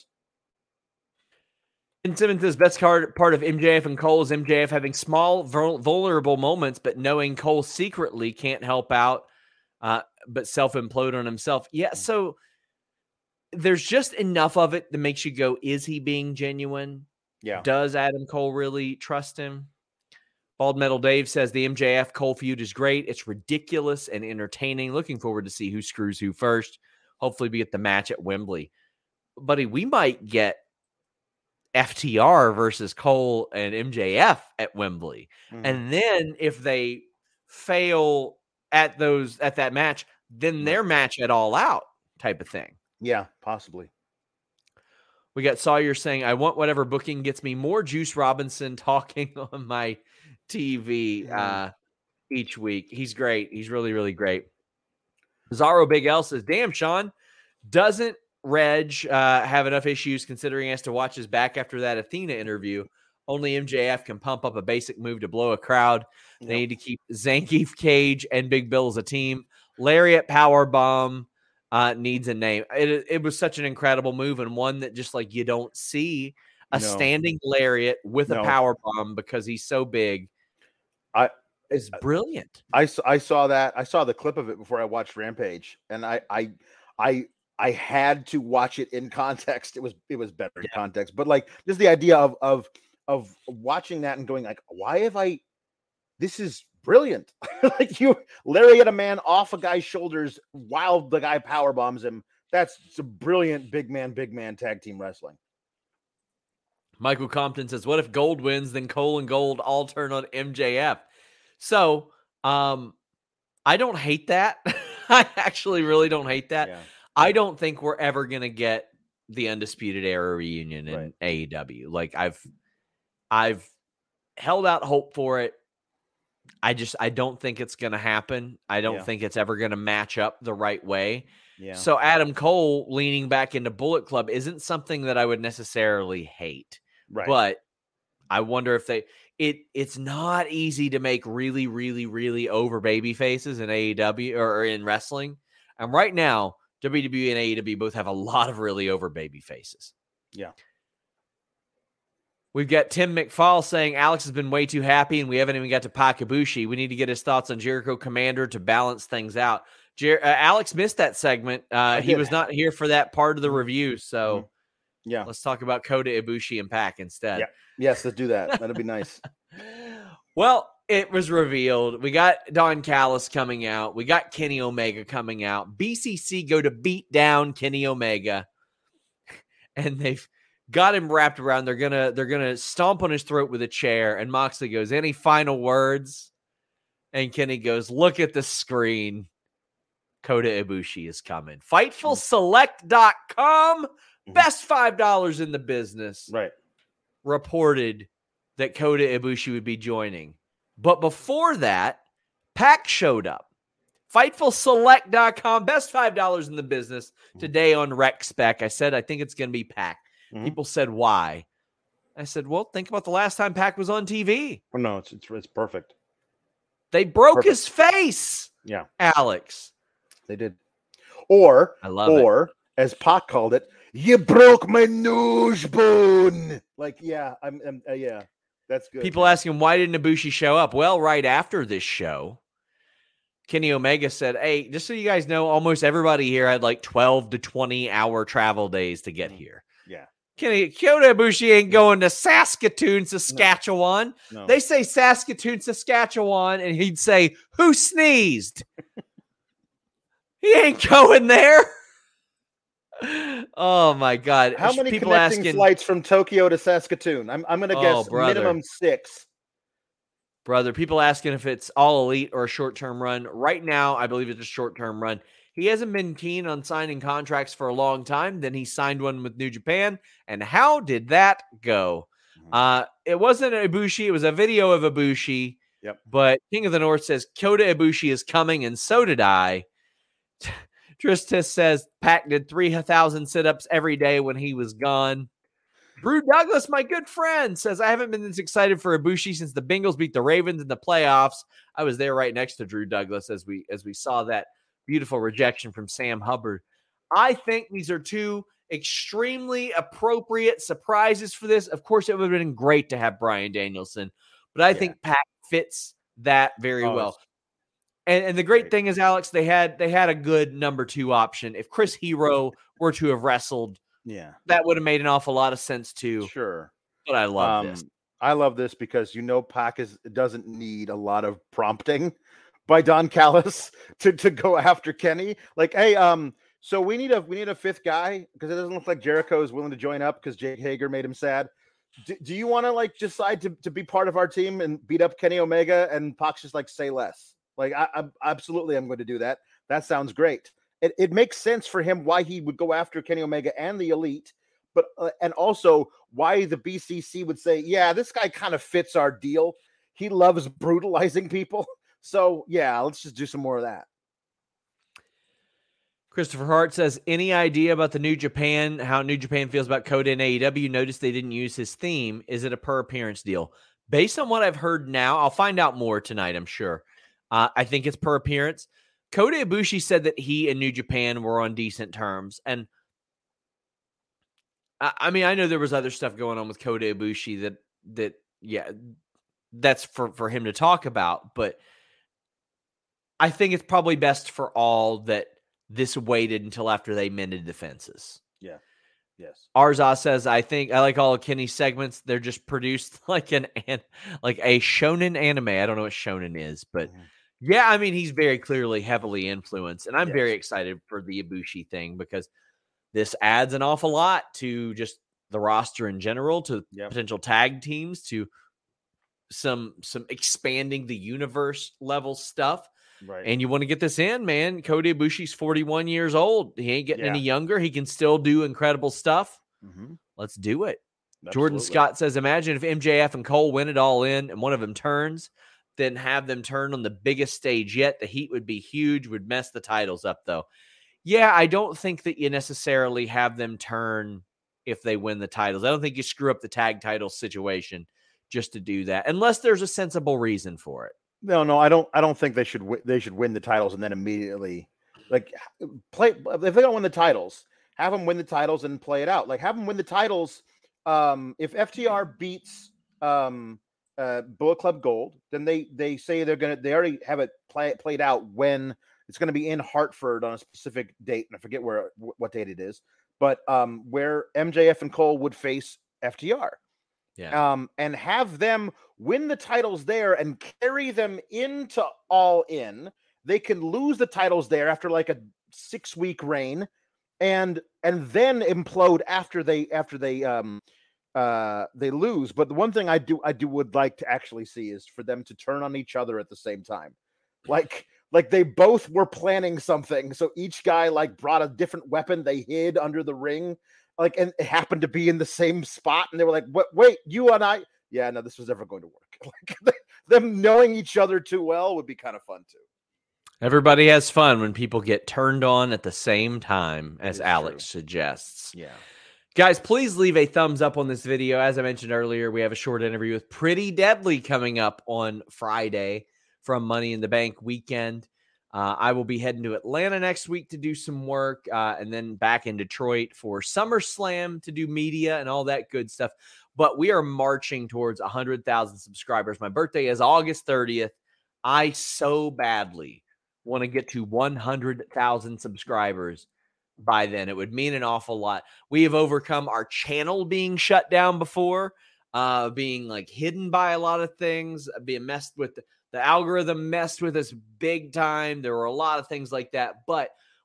And Simmons says best card part of M J F and Cole is M J F having small vul- vulnerable moments, but knowing Cole secretly can't help out, uh, but self implode on himself. Yeah, so there's just enough of it that makes you go, is he being genuine? Yeah. Does Adam Cole really trust him? Bald Metal Dave says the M J F Cole feud is great. It's ridiculous and entertaining. Looking forward to see who screws who first. Hopefully we get the match at Wembley. Buddy, we might get F T R versus Cole and M J F at Wembley. Mhm. And then if they fail at those at that match, then their match at All Out type of thing. Yeah, possibly. We got Sawyer saying, I want whatever booking gets me more Juice Robinson talking on my T V uh, each week. He's great. He's really, really great. Zaro Big L says, damn, Sean, doesn't Reg uh, have enough issues considering he has to watch his back after that Athena interview? Only M J F can pump up a basic move to blow a crowd. They Yep. need to keep Zangief, Cage, and Big Bill as a team. Lariat Powerbomb uh, needs a name. It, it was such an incredible move and one that just like you don't see a No. standing Lariat with No. a powerbomb because he's so big. I It's brilliant. I, s- I saw that. I saw the clip of it before I watched Rampage, and I I I I had to watch it in context. It was it was better in Yeah. context, but like just the idea of of of watching that and going like, why have I? This is brilliant. Like you lariat a man off a guy's shoulders while the guy power bombs him. That's it's a brilliant big man big man tag team wrestling. Michael Compton says, what if Gold wins, then Cole and Gold all turn on M J F? So um, I don't hate that. I actually really don't hate that. Yeah. I don't think we're ever going to get the Undisputed Era reunion in Right. A E W. Like I've, I've held out hope for it. I just, I don't think it's going to happen. I don't Yeah. think it's ever going to match up the right way. Yeah. So Adam Cole leaning back into Bullet Club isn't something that I would necessarily hate. Right. But I wonder if they it it's not easy to make really, really, really over baby faces in A E W or in wrestling. And right now, W W E and A E W both have a lot of really over baby faces. Yeah. We've got Tim McFall saying Alex has been way too happy and we haven't even got to Pakabushi. We need to get his thoughts on Jericho Commander to balance things out. Jer- uh, Alex missed that segment. Uh, he did. was not here for that part of the review. So Yeah. let's talk about Kota Ibushi and Pac instead. Yeah. Yes, let's do that. That'd be nice. Well, it was revealed. We got Don Callis coming out. We got Kenny Omega coming out. B C C go to beat down Kenny Omega. And they've got him wrapped around. They're gonna they're gonna stomp on his throat with a chair. And Moxley goes, any final words? And Kenny goes, look at the screen. Kota Ibushi is coming. Fightful Select dot com, best five dollars in the business, Right. reported that Kota Ibushi would be joining. But before that, Pac showed up. Fightful Select dot com, best five dollars in the business today on Rec Spec. I said, I think it's going to be Pac. Mhm. People said, why? I said, well, think about the last time Pac was on T V. Oh, no, it's, it's it's perfect. They broke Perfect. his face, Yeah, Alex. they did. Or I love it. or as Pac called it, you broke my nose bone. Like, yeah, I'm, I'm uh, yeah, that's good. People asking, why didn't Ibushi show up? Well, right after this show, Kenny Omega said, hey, just so you guys know, almost everybody here had like twelve to twenty hour travel days to get here. Yeah. Kenny Kota Ibushi ain't going to Saskatoon, Saskatchewan. No. They say Saskatoon, Saskatchewan, and he'd say, who sneezed? He ain't going there. Oh my God! How many people connecting asking, flights from Tokyo to Saskatoon? I'm I'm gonna Oh, guess brother. minimum six. Brother, people asking if it's all elite or a short-term run. Right now, I believe it's a short-term run. He hasn't been keen on signing contracts for a long time. Then he signed one with New Japan. And how did that go? Uh, it wasn't Ibushi. It was a video of Ibushi. Yep. But King of the North says Kota Ibushi is coming, and so did I. Tristis says Pac did three thousand sit-ups every day when he was gone. Drew Douglas, my good friend, says, I haven't been this excited for Ibushi since the Bengals beat the Ravens in the playoffs. I was there right next to Drew Douglas as we as we saw that beautiful rejection from Sam Hubbard. I think these are two extremely appropriate surprises for this. Of course, it would have been great to have Bryan Danielson, but I Yeah. think Pac fits that very Oh, well. it's And, and the great great. thing is, Alex, they had they had a good number two option. If Chris Hero were to have wrestled, Yeah, that would have made an awful lot of sense too. sure. But I love Um, this. I love this because you know Pac is doesn't need a lot of prompting by Don Callis to, to go after Kenny. Like, hey, um, so we need a we need a fifth guy because it doesn't look like Jericho is willing to join up because Jake Hager made him sad. Do, do you want to like decide to, to be part of our team and beat up Kenny Omega? And Pac's just like, say less. Like, I, I absolutely I'm going to do that. That sounds great. It, it makes sense for him why he would go after Kenny Omega and the Elite, but uh, and also why the B C C would say, yeah, this guy kind of fits our deal. He loves brutalizing people. So yeah, let's just do some more of that. Christopher Hart says, any idea about the New Japan, how New Japan feels about Kota in A E W? Notice they didn't use his theme. Is it a per appearance deal? Based on what I've heard now, I'll find out more tonight, I'm sure. Uh, I think it's per appearance. Kota Ibushi said that he and New Japan were on decent terms. And I, I mean, I know there was other stuff going on with Kota Ibushi that, that yeah, that's for, for him to talk about. But I think it's probably best for all that this waited until after they mended the fences. Yeah. Yes. Arza says, I think I like all of Kenny's segments. They're just produced like an, an like a shonen anime. I don't know what shonen is, but Mhm. yeah, I mean, he's very clearly heavily influenced, and I'm Yes. very excited for the Ibushi thing because this adds an awful lot to just the roster in general, to Yep. potential tag teams, to some some expanding the universe level stuff. Right. And you want to get this in, man. Kota Ibushi's forty-one years old. He ain't getting Yeah. any younger. He can still do incredible stuff. Mm-hmm. Let's do it. Jordan Absolutely. Scott says, imagine if M J F and Cole win it all in and one of them turns, then have them turn on the biggest stage yet. The heat would be huge, would mess the titles up, though. Yeah, I don't think that you necessarily have them turn if they win the titles. I don't think you screw up the tag title situation just to do that, unless there's a sensible reason for it. No, no, I don't. I don't think they should. W- they should win the titles and then immediately, like, play. If they don't win the titles, have them win the titles and play it out. Like, have them win the titles. Um, if F T R beats um, uh, Bullet Club Gold, then they they say they're gonna. They already have it play, played out when it's going to be in Hartford on a specific date, and I forget where what date it is. But um, where M J F and Cole would face F T R. Yeah. Um, and have them win the titles there and carry them into All In. They can lose the titles there after like a six week reign, and and then implode after they after they um uh they lose. But the one thing I do I do would like to actually see is for them to turn on each other at the same time, like like they both were planning something. So each guy like brought a different weapon they hid under the ring. Like, and it happened to be in the same spot, and they were like, "What? Wait, you and I? Yeah, no, this was never going to work." Like, them knowing each other too well would be kind of fun too. Everybody has fun when people get turned on at the same time, as is Alex true. suggests. Yeah, Guys, please leave a thumbs up on this video. As I mentioned earlier, we have a short interview with Pretty Deadly coming up on Friday from Money in the Bank weekend. Uh, I will be heading to Atlanta next week to do some work, uh, and then back in Detroit for SummerSlam to do media and all that good stuff. But we are marching towards one hundred thousand subscribers. My birthday is August thirtieth. I so badly want to get to one hundred thousand subscribers by then. It would mean an awful lot. We have overcome our channel being shut down before, uh, being like hidden by a lot of things, being messed with. The, the algorithm messed with us big time. There were a lot of things like that, but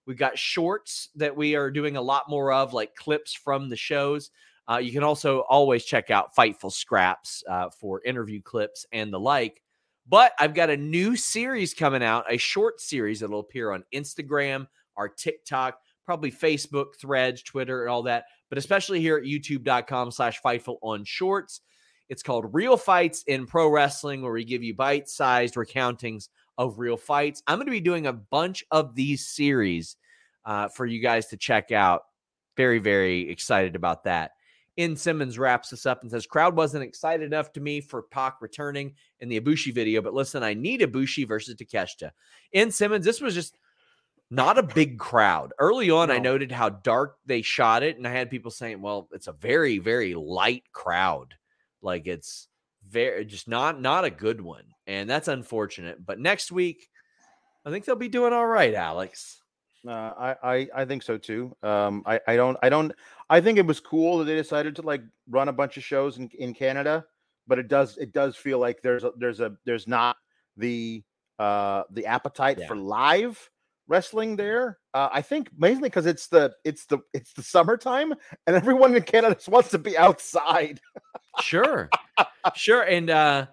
We've got shorts that we are doing a lot more of, like clips from the shows. Uh, you can also always check out Fightful Scraps uh, for interview clips and the like. But I've got a new series coming out, a short series that will appear on Instagram, our TikTok, probably Facebook, Threads, Twitter, and all that. But especially here at youtube.com slash Fightful on Shorts. It's called Real Fights in Pro Wrestling, where we give you bite-sized recountings of real fights. I'm going to be doing a bunch of these series uh, for you guys to check out. Very, very excited about that. In Simmons wraps this up and says, crowd wasn't excited enough to me for Pac returning in the Ibushi video, but listen, I need Ibushi versus Takeshita. In Simmons, this was just not a big crowd. Early on, no. I noted how dark they shot it, and I had people saying, well, it's a very, very light crowd. Like, it's very just not, not a good one, and that's unfortunate. But next week, I think they'll be doing all right, Alex. Uh, I, I I think so too. Um, I I don't I don't I think it was cool that they decided to like run a bunch of shows in, in Canada, but it does it does feel like there's a, there's a there's not the uh the appetite yeah. for live wrestling there. Uh, I think mainly because it's the it's the it's the summertime and everyone in Canada just wants to be outside. Sure, sure, and uh,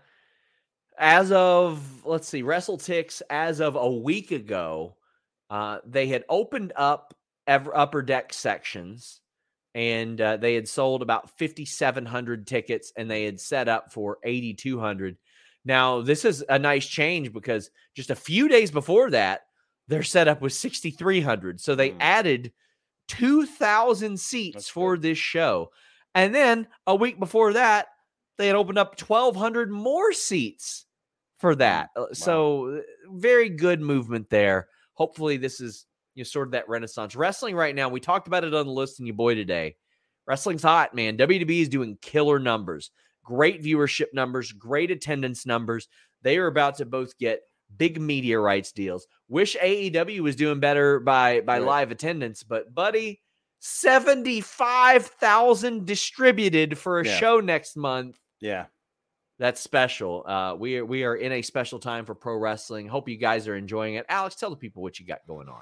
as of let's see, WrestleTix as of a week ago. Uh, they had opened up ever, upper deck sections, and uh, they had sold about fifty-seven hundred tickets, and they had set up for eighty-two hundred. Now, this is a nice change because just a few days before that, their setup was sixty-three hundred. So they mm. added two thousand seats That's for good. This show. And then a week before that, they had opened up twelve hundred more seats for that. Wow. So very good movement there. Hopefully this is you know, sort of that renaissance. Wrestling right now, we talked about it on the list and you boy today. Wrestling's hot, man. W W E is doing killer numbers, great viewership numbers, great attendance numbers. They are about to both get big media rights deals. Wish A E W was doing better by, by right. live attendance, but buddy, seventy-five thousand distributed for a yeah. show next month. Yeah. That's special. Uh, we are we are in a special time for pro wrestling. Hope you guys are enjoying it. Alex, tell the people what you got going on.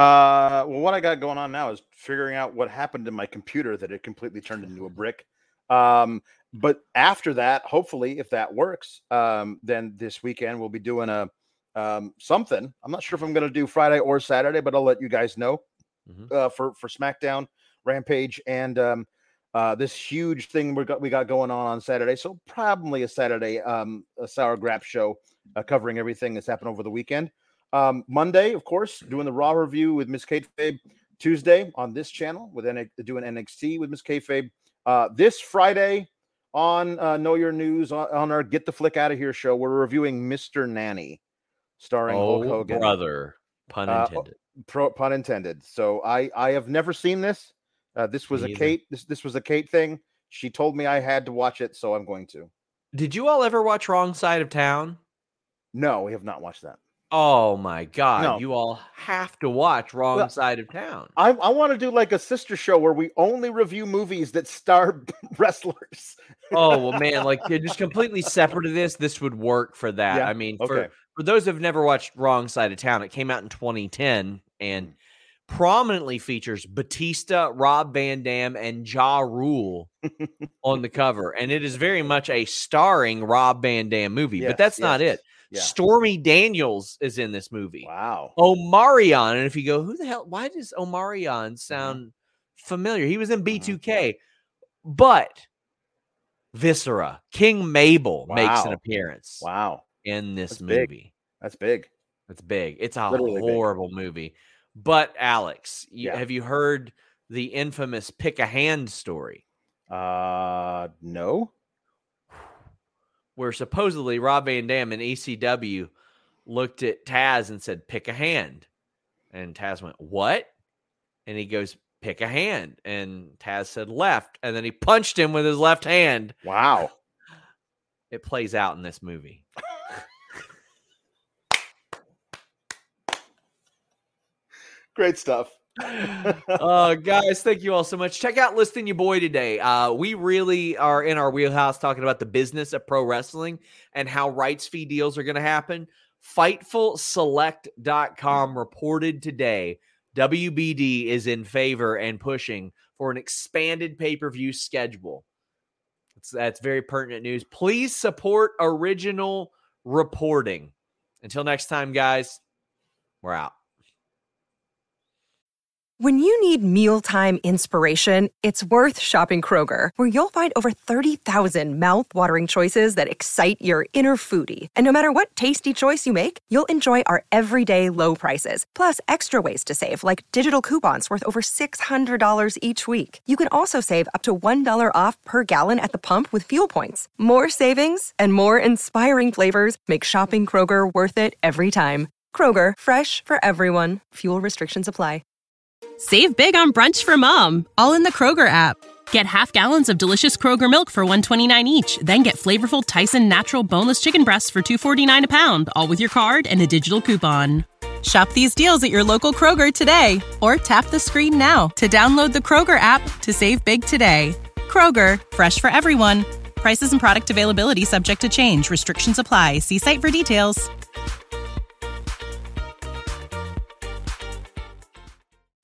Uh, well, what I got going on now is figuring out what happened to my computer that it completely turned into a brick. Um, but after that, hopefully, if that works, um, then this weekend we'll be doing a um, something. I'm not sure if I'm going to do Friday or Saturday, but I'll let you guys know mm-hmm. uh, for for SmackDown, Rampage, and um, Uh, this huge thing we got we got going on on Saturday, so probably a Saturday um, a Sour Grap show uh, covering everything that's happened over the weekend. Um, Monday, of course, doing the Raw review with Miss Kayfabe. Tuesday on this channel with N- doing N X T with Miss Kayfabe. Uh, this Friday on uh, Know Your News on, on our Get the Flick Out of Here show, we're reviewing Mister Nanny, starring oh, Hulk Hogan. Brother, pun intended. Uh, pro, pun intended. So I I have never seen this. Uh, this was Me a Kate. This this was a Kate thing. She told me I had to watch it, so I'm going to. Did you all ever watch Wrong Side of Town? No, we have not watched that. Oh my God! No. You all have to watch Wrong well, Side of Town. I I want to do like a sister show where we only review movies that star wrestlers. Oh well, man! Like they're just completely separate of this. This would work for that. Yeah, I mean, okay. for for those who've never watched Wrong Side of Town, it came out in twenty ten and prominently features Batista, Rob Van Dam, and Ja Rule on the cover. And it is very much a starring Rob Van Dam movie, yes, but that's yes. not it. Yeah. Stormy Daniels is in this movie. Wow. Omarion. And if you go, who the hell, why does Omarion sound mm-hmm. familiar? He was in B two K, mm-hmm. but Viscera, King Mabel wow. makes an appearance. Wow. In this that's movie. Big. That's big. That's big. It's a Literally horrible big. movie. But Alex, you, yeah. have you heard the infamous pick a hand story? Uh, no. Where supposedly Rob Van Dam and E C W looked at Taz and said, pick a hand. And Taz went, what? And he goes, pick a hand. And Taz said left. And then he punched him with his left hand. Wow. It plays out in this movie. Great stuff. uh, guys, thank you all so much. Check out Listing Your Boy today. Uh, we really are in our wheelhouse talking about the business of pro wrestling and how rights fee deals are going to happen. Fightful Select dot com reported today W B D is in favor and pushing for an expanded pay-per-view schedule. It's, that's very pertinent news. Please support original reporting. Until next time, guys, we're out. When you need mealtime inspiration, it's worth shopping Kroger, where you'll find over thirty thousand mouth-watering choices that excite your inner foodie. And no matter what tasty choice you make, you'll enjoy our everyday low prices, plus extra ways to save, like digital coupons worth over six hundred dollars each week. You can also save up to one dollar off per gallon at the pump with fuel points. More savings and more inspiring flavors make shopping Kroger worth it every time. Kroger, fresh for everyone. Fuel restrictions apply. Save big on brunch for mom, all in the Kroger app. Get half gallons of delicious Kroger milk for one dollar and twenty-nine cents each. Then get flavorful Tyson natural boneless chicken breasts for two dollars and forty-nine cents a pound, all with your card and a digital coupon. Shop these deals at your local Kroger today, or tap the screen now to download the Kroger app to save big today. Kroger, fresh for everyone. Prices and product availability subject to change. Restrictions apply. See site for details.